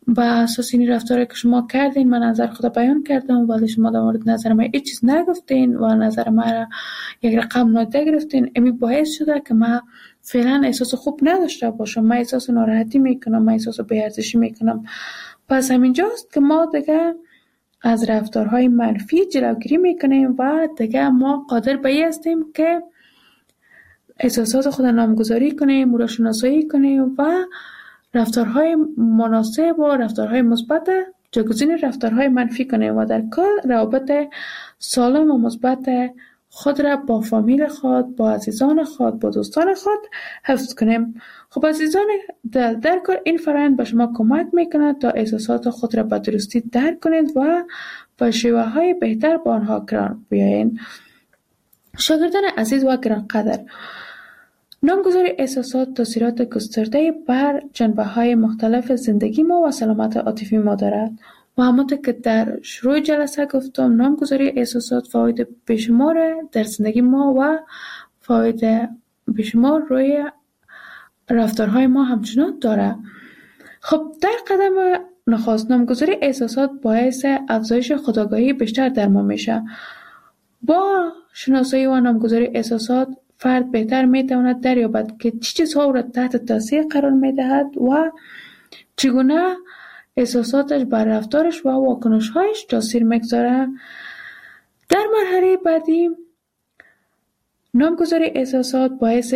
با اساس این رفتاری که شما کردین من نظر خود بیان کردم، ولی شما در مورد نظر من هیچ چیز نگفتین و نظر من را یک رقم نادیده گرفتین. امی باعث شده که من فعلا احساس خوب نداشته باشم، من احساس ناراحتی میکنم، من احساس بی‌ارزشی میکنم. پس همینجاست که ما دیگه از رفتارهای منفی جلوگیری میکنیم و دیگه ما قادر به این هستیم که احساسات خود نامگذاری کنیم، او را شناسایی کنیم و رفتارهای مناسب و رفتارهای مثبت جایگزین رفتارهای منفی کنیم و در کل روابط سالم و مثبت خود را با فامیل خود، با عزیزان خود، با دوستان خود حفظ کنیم. خب عزیزان، در کل این فرآیند به شما کمک میکنه تا احساسات خود را به درستی درک کنید و با شیوه های بهتر با آنها کنار بیایید. شاگردان عزیز و گرانقدر، نامگذاری احساسات تاثیرات گسترده بر جنبه‌های مختلف زندگی ما و سلامت عاطفی ما دارد و همانطور که در شروع جلسه گفتم، نامگذاری احساسات فواید بیشمار در زندگی ما و فواید بیشمار روی رفتارهای ما همچنان دارد. خب در قدم نخست نامگذاری احساسات باعث افزایش خودآگاهی بیشتر در ما میشه. با شناسایی و نامگذاری احساسات فرد بهتر میتواند دریابد که چه چیزها را تحت تاثیر قرار میدهد و چگونه احساساتش بر رفتارش و واکنش‌هایش تاثیر میگذارد. در مرحله بعدی نامگذاری احساسات باعث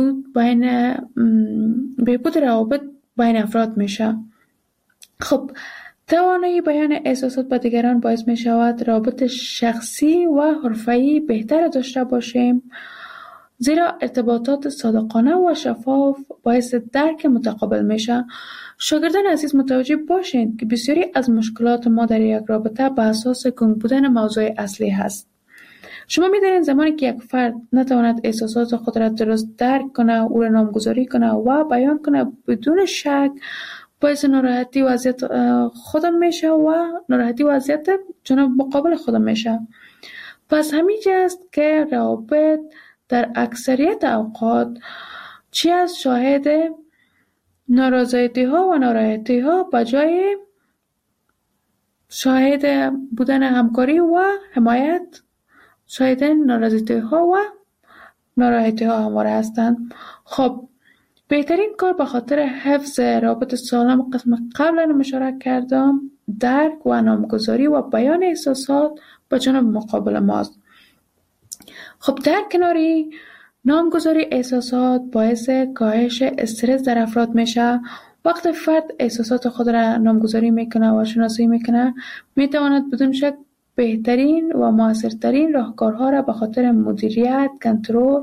بهبود روابط بین افراد میشه. خب توانایی بیان احساسات به دیگران باعث میشود روابط شخصی و حرفه‌ای بهتر داشته باشیم، زیرا ارتباطات صادقانه و شفاف باعث درک متقابل میشه. شاگردان عزیز متوجه باشید که بسیاری از مشکلات ما در یک رابطه به اساس گنگ بودن موضوع اصلی هست. شما می‌دانید زمانی که یک فرد نتواند احساسات خود را درست درک کنه، او را نامگذاری کنه و بیان کنه، بدون شک باعث ناراحتی و اذیت خودم میشه و ناراحتی و اذیت جناب مقابل خودم میشه. پس همینجا است که روابط در اکثریت اوقات چی از شاهد نارضایتی ها و ناراحتی ها به جای شاهد بودن همکاری و حمایت شاهد نارضایتی ها و ناراحتی ها همواره هستند. خب بهترین کار به خاطر حفظ رابط سالم قسم قبلا اشاره کردم درک و نامگذاری و بیان احساسات به جانب مقابل ماست. خب در کناری نامگذاری احساسات باعث کاهش استرس در افراد میشه. وقتی فرد احساسات خود را نامگذاری میکنه و شناسایی میکنه، میتواند بدون شک بهترین و موثرترین راهکارها را به خاطر مدیریت، کنترل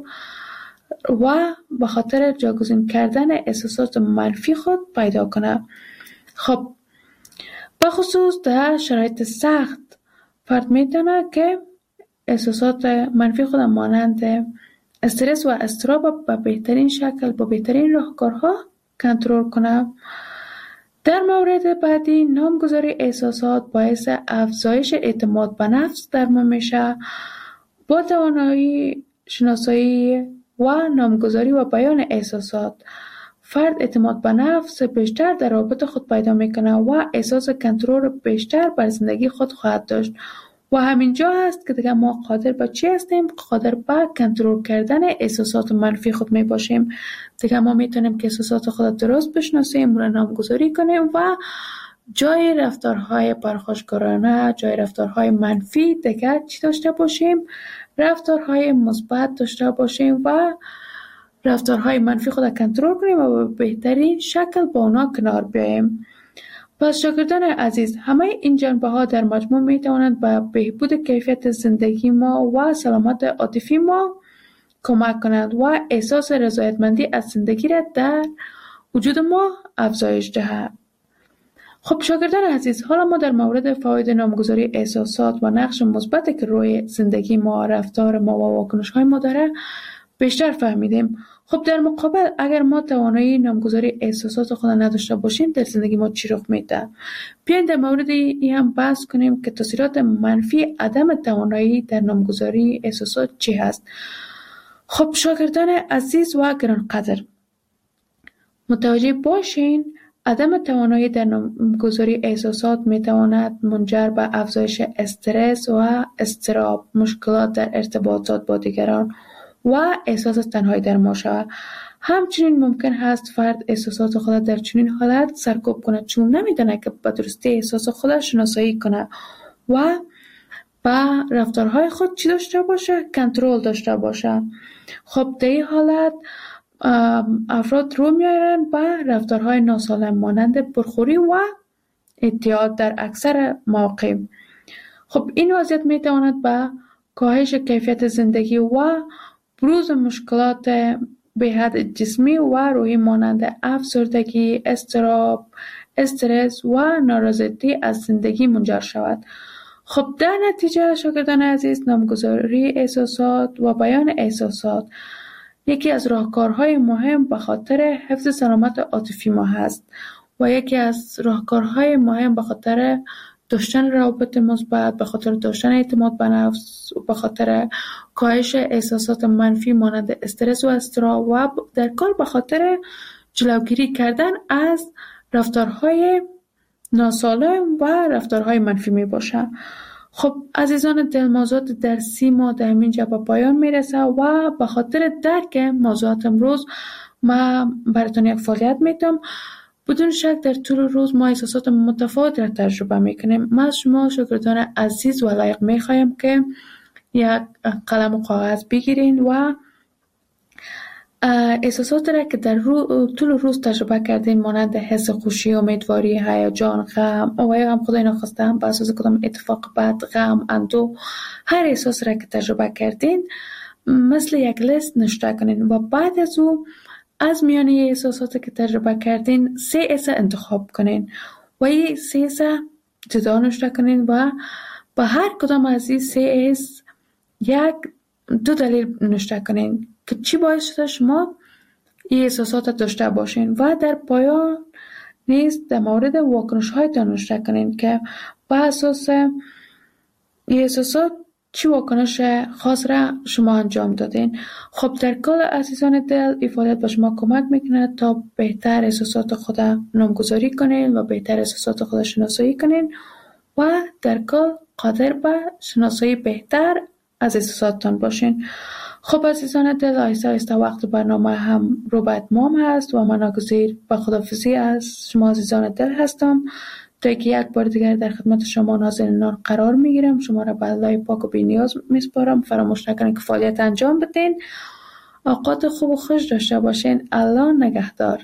و به خاطر جایگزین کردن احساسات منفی خود پیدا کنه. خب به خصوص در شرایط سخت فرد میتونه که احساسات منفی خود مانند استرس و اضطراب به بهترین شکل با بهترین راهکارها کنترل کنه. در مورد بعدی نامگذاری احساسات باعث افزایش اعتماد به نفس در ما میشه. با توانایی شناسایی و نامگذاری و بیان احساسات فرد اعتماد به نفس بیشتر در رابطه خود پیدا میکنه و احساس کنترل بیشتر بر زندگی خود خواهد داشت و همینجا هست که دیگه ما قادر به چی هستیم؟ قادر به کنترل کردن احساسات منفی خود می باشیم. دیگه ما میتونیم که احساسات خود درست بشناسیم، را نامگذاری کنیم و جای رفتارهای پرخاشگرانه، جای رفتارهای منفی دیگه چی داشته باشیم؟ رفتارهای مثبت داشته باشیم و رفتارهای منفی خود کنترل کنیم و به بهترین شکل با اونا کنار بیاییم. پس شاگردان عزیز، همه این جنبه ها در مجموع می توانند به بهبود کیفیت زندگی ما و سلامت عاطفی ما کمک کنند و احساس رضایتمندی از زندگی را در وجود ما افزایش دهند. خب شاگردان عزیز، حالا ما در مورد فواید نامگذاری احساسات و نقش مثبتی که روی زندگی ما، رفتار ما و واکنش های ما داره بیشتر فهمیدیم. خب در مقابل اگر ما توانایی نامگذاری احساسات خود نداشته باشیم، در زندگی ما چی رخ میده؟ بیاین در مورد این هم بحث کنیم که تاثیرات منفی عدم توانایی در نامگذاری احساسات چی هست. خب شاگردان عزیز و گرانقدر، متوجه باشین عدم توانایی در نامگذاری احساسات می تواند منجر به افزایش استرس و اضطراب، مشکلات در ارتباطات با دیگران و احساس تنهایی در ما شود. همچنین ممکن است فرد احساسات خود در چنین حالت سرکوب کند چون نمی‌داند که به درستی احساس خودش شناسایی کند و با رفتارهای خود چی داشته باشه؟ کنترل داشته باشه. خب در این حالت افراد رو میارن به رفتارهای ناسالم مانند پرخوری و اعتیاد در اکثر مواقع. خب این وضعیت میتواند به کاهش کیفیت زندگی و بروز مشکلات به حد جسمی و روحی مانند افسردگی، اضطراب، استرس و نارضایتی از زندگی منجر شود. خب در نتیجه شاگردان عزیز، نامگذاری احساسات و بیان احساسات یکی از راهکارهای مهم به خاطر حفظ سلامت عاطفی ما هست و یکی از راهکارهای مهم به خاطر داشتن روابط مثبت، به خاطر داشتن اعتماد به نفس، به خاطر کاهش احساسات منفی مانند استرس و اضطراب و در کل به خاطر جلوگیری کردن از رفتارهای ناسالم و رفتارهای منفی می باشه. خب عزیزان دل، موضوعات درسی ما در همینجا به پایان میرسه و به خاطر درک موضوعات امروز ما براتون یک فعالیت میتم. بدون شک در طول روز ما احساسات متفاوت را تجربه میکنیم. ما از شما شاگردان عزیز و لایق میخوایم که یک قلم و کاغذ بگیرین و احساسات را که در طول روز تجربه کردین مانند حس خوشی، امیدواری، هیجان، غم و یا هم خدای ناخواسته هم به اساس کدام اتفاق بد، غم، اندوه، هر احساس را که تجربه کردین مثل یک لیست نوشته کنین و بعد از او از میانه احساساتی که تجربه کردین 3 حس انتخاب کنین و این 3 حس جدا نوشته کنین و با هر کدام از این 3 حس 2 دلیل نوشته کنین که چی باعث شده شما این احساسات داشته باشین و در پایان نیز در مورد واکنش هایتان نوشته کنین که با اساس این احساسات چی واکنش خاص را شما انجام دادین. خب در کل عزیزان دل، این فعالیت به شما کمک میکنه تا بهتر احساسات خود نامگذاری کنین و بهتر احساسات خود شناسایی کنین و در کل قادر به شناسایی بهتر از احساساتتان باشین. خب عزیزان دل، آهسته آهسته وقت برنامه هم رو به اتمام هست و من ناگزیر به خداحافظی از شما عزیزان دل هستم تا که یک بار دیگر در خدمت شما نازنینان قرار میگیرم. شما را به الله پاک و بی‌نیاز میسپارم. فراموش نکنید که فعالیت انجام بدین. اوقات خوب و خوش داشته باشین. الله نگهدار.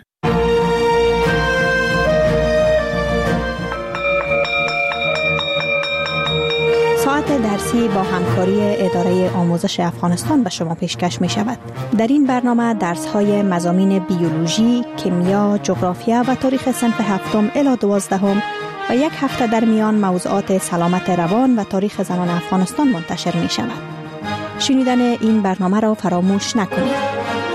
ساعت درسی با همکاری اداره آموزش افغانستان به شما پیشکش می شود. در این برنامه درس های مضامین بیولوژی، کیمیا، جغرافیا و تاریخ صنف 7 الی 12 و یک هفته در میان موضوعات سلامت روان و تاریخ زنان افغانستان منتشر می شود. شنیدن این برنامه را فراموش نکنید.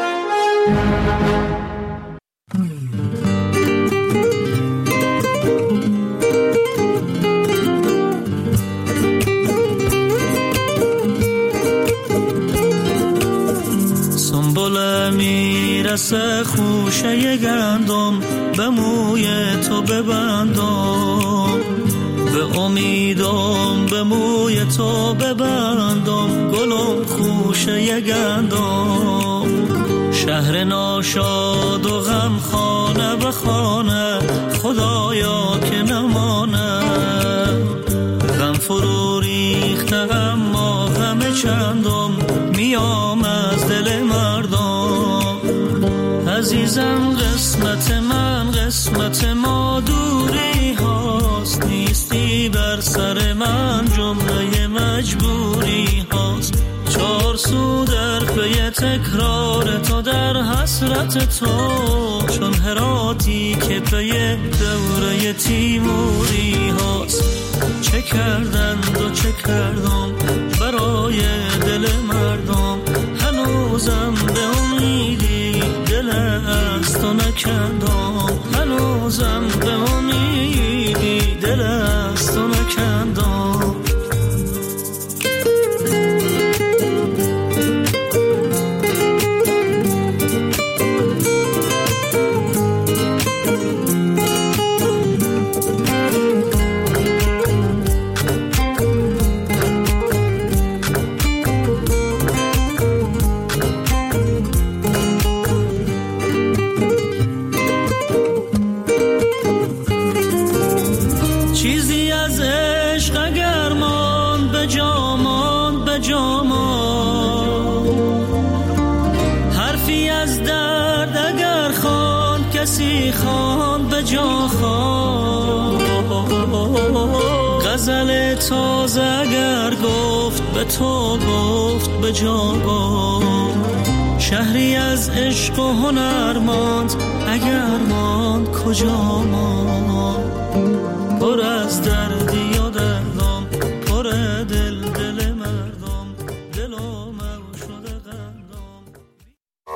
میرسه خوشه گندم به موی تو ببندم، به امیدم به موی تو ببندم، گلم خوشه گندم. شهر ناشاد و غم خانه به خانه، خدایا که نمانه. غم فرو ریخته اما غم چندم، میام از دل مردم. عزیزم قسمت من قسمت ما دوری هاست، نیستی بر سر من جمله مجبوری هاست. 4 سو در پی تکرار تو در حسرت تو، چون هراتی که پی دوره تیموری هاست. چه کردند و چه کردم برای دل مردم، هنوزم به امیدی دل از تو نکندم، هنوزم به امیدی دل از تو نکندم. شهری از درد اگر خوان کسی خوان به جا خوان، غزل تازه اگر گفت به تو گفت به جا گفت. شهری از عشق و هنر ماند اگر ماند کجا ماند، پر از دردی و دردان پر دل